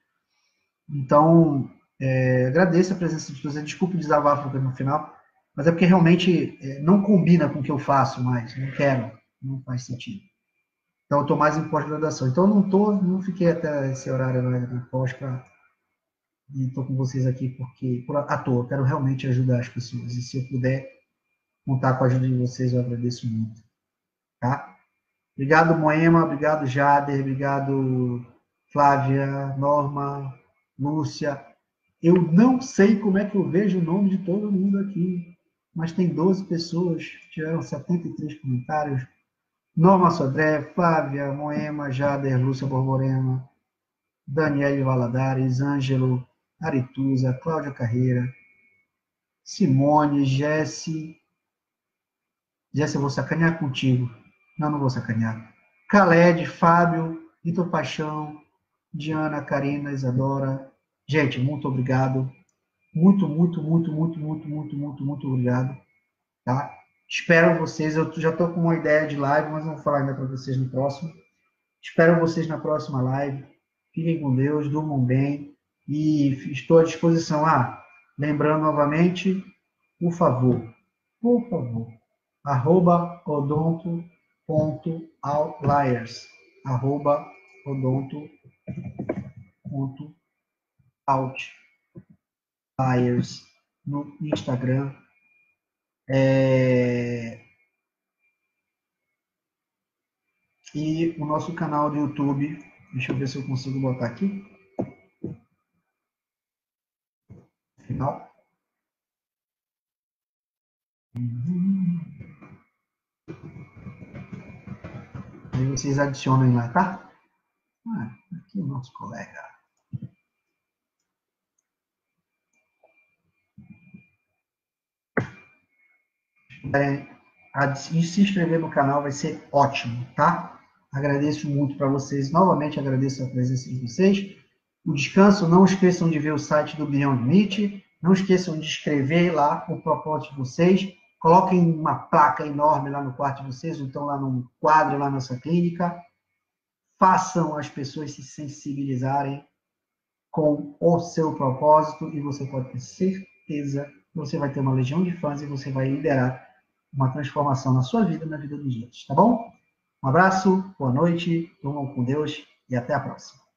Então, é, agradeço a presença de todos. Desculpe o desabafo no final, mas é porque realmente é, não combina com o que eu faço mais. Não quero, não faz sentido. Então, eu estou mais em pós-graduação. Então, eu não, tô, não fiquei até esse horário na pós para... E estou com vocês aqui porque, por, à toa, eu quero realmente ajudar as pessoas. E se eu puder contar com a ajuda de vocês, eu agradeço muito. Tá? Obrigado, Moema. Obrigado, Jader. Obrigado, Flávia, Norma, Lúcia. Eu não sei como é que eu vejo o nome de todo mundo aqui, mas tem doze pessoas, tiveram setenta e três comentários. Norma Sodré, Flávia, Moema, Jader, Lúcia Borborema, Daniele Valadares, Ângelo, Arituza, Cláudia Carreira, Simone, Jesse. Jesse, eu vou sacanear contigo. Não, não vou sacanear. Khaled, Fábio, Vitor Paixão, Diana, Karina, Isadora. Gente, muito obrigado. Muito, muito, muito, muito, muito, muito, muito, muito obrigado. Tá? Espero vocês. Eu já estou com uma ideia de live, mas não vou falar ainda para vocês no próximo. Espero vocês na próxima live. Fiquem com Deus, durmam bem. E estou à disposição. Ah, lembrando novamente, por favor, por favor, arroba odonto.outliers, arroba odonto.outliers no Instagram. É... E o nosso canal do YouTube, deixa eu ver se eu consigo botar aqui. Final. Uhum. Aí vocês adicionem lá, tá? Ah, aqui o nosso colega. É, se inscrever no canal vai ser ótimo, tá? Agradeço muito para vocês. Novamente agradeço a presença de vocês. O descanso, não esqueçam de ver o site do Beyond Meat. Não esqueçam de escrever lá o propósito de vocês. Coloquem uma placa enorme lá no quarto de vocês, ou então lá num quadro lá na sua clínica. Façam as pessoas se sensibilizarem com o seu propósito e você pode ter certeza que você vai ter uma legião de fãs e você vai liderar uma transformação na sua vida e na vida dos outros, tá bom? Um abraço, boa noite, durmam com Deus e até a próxima.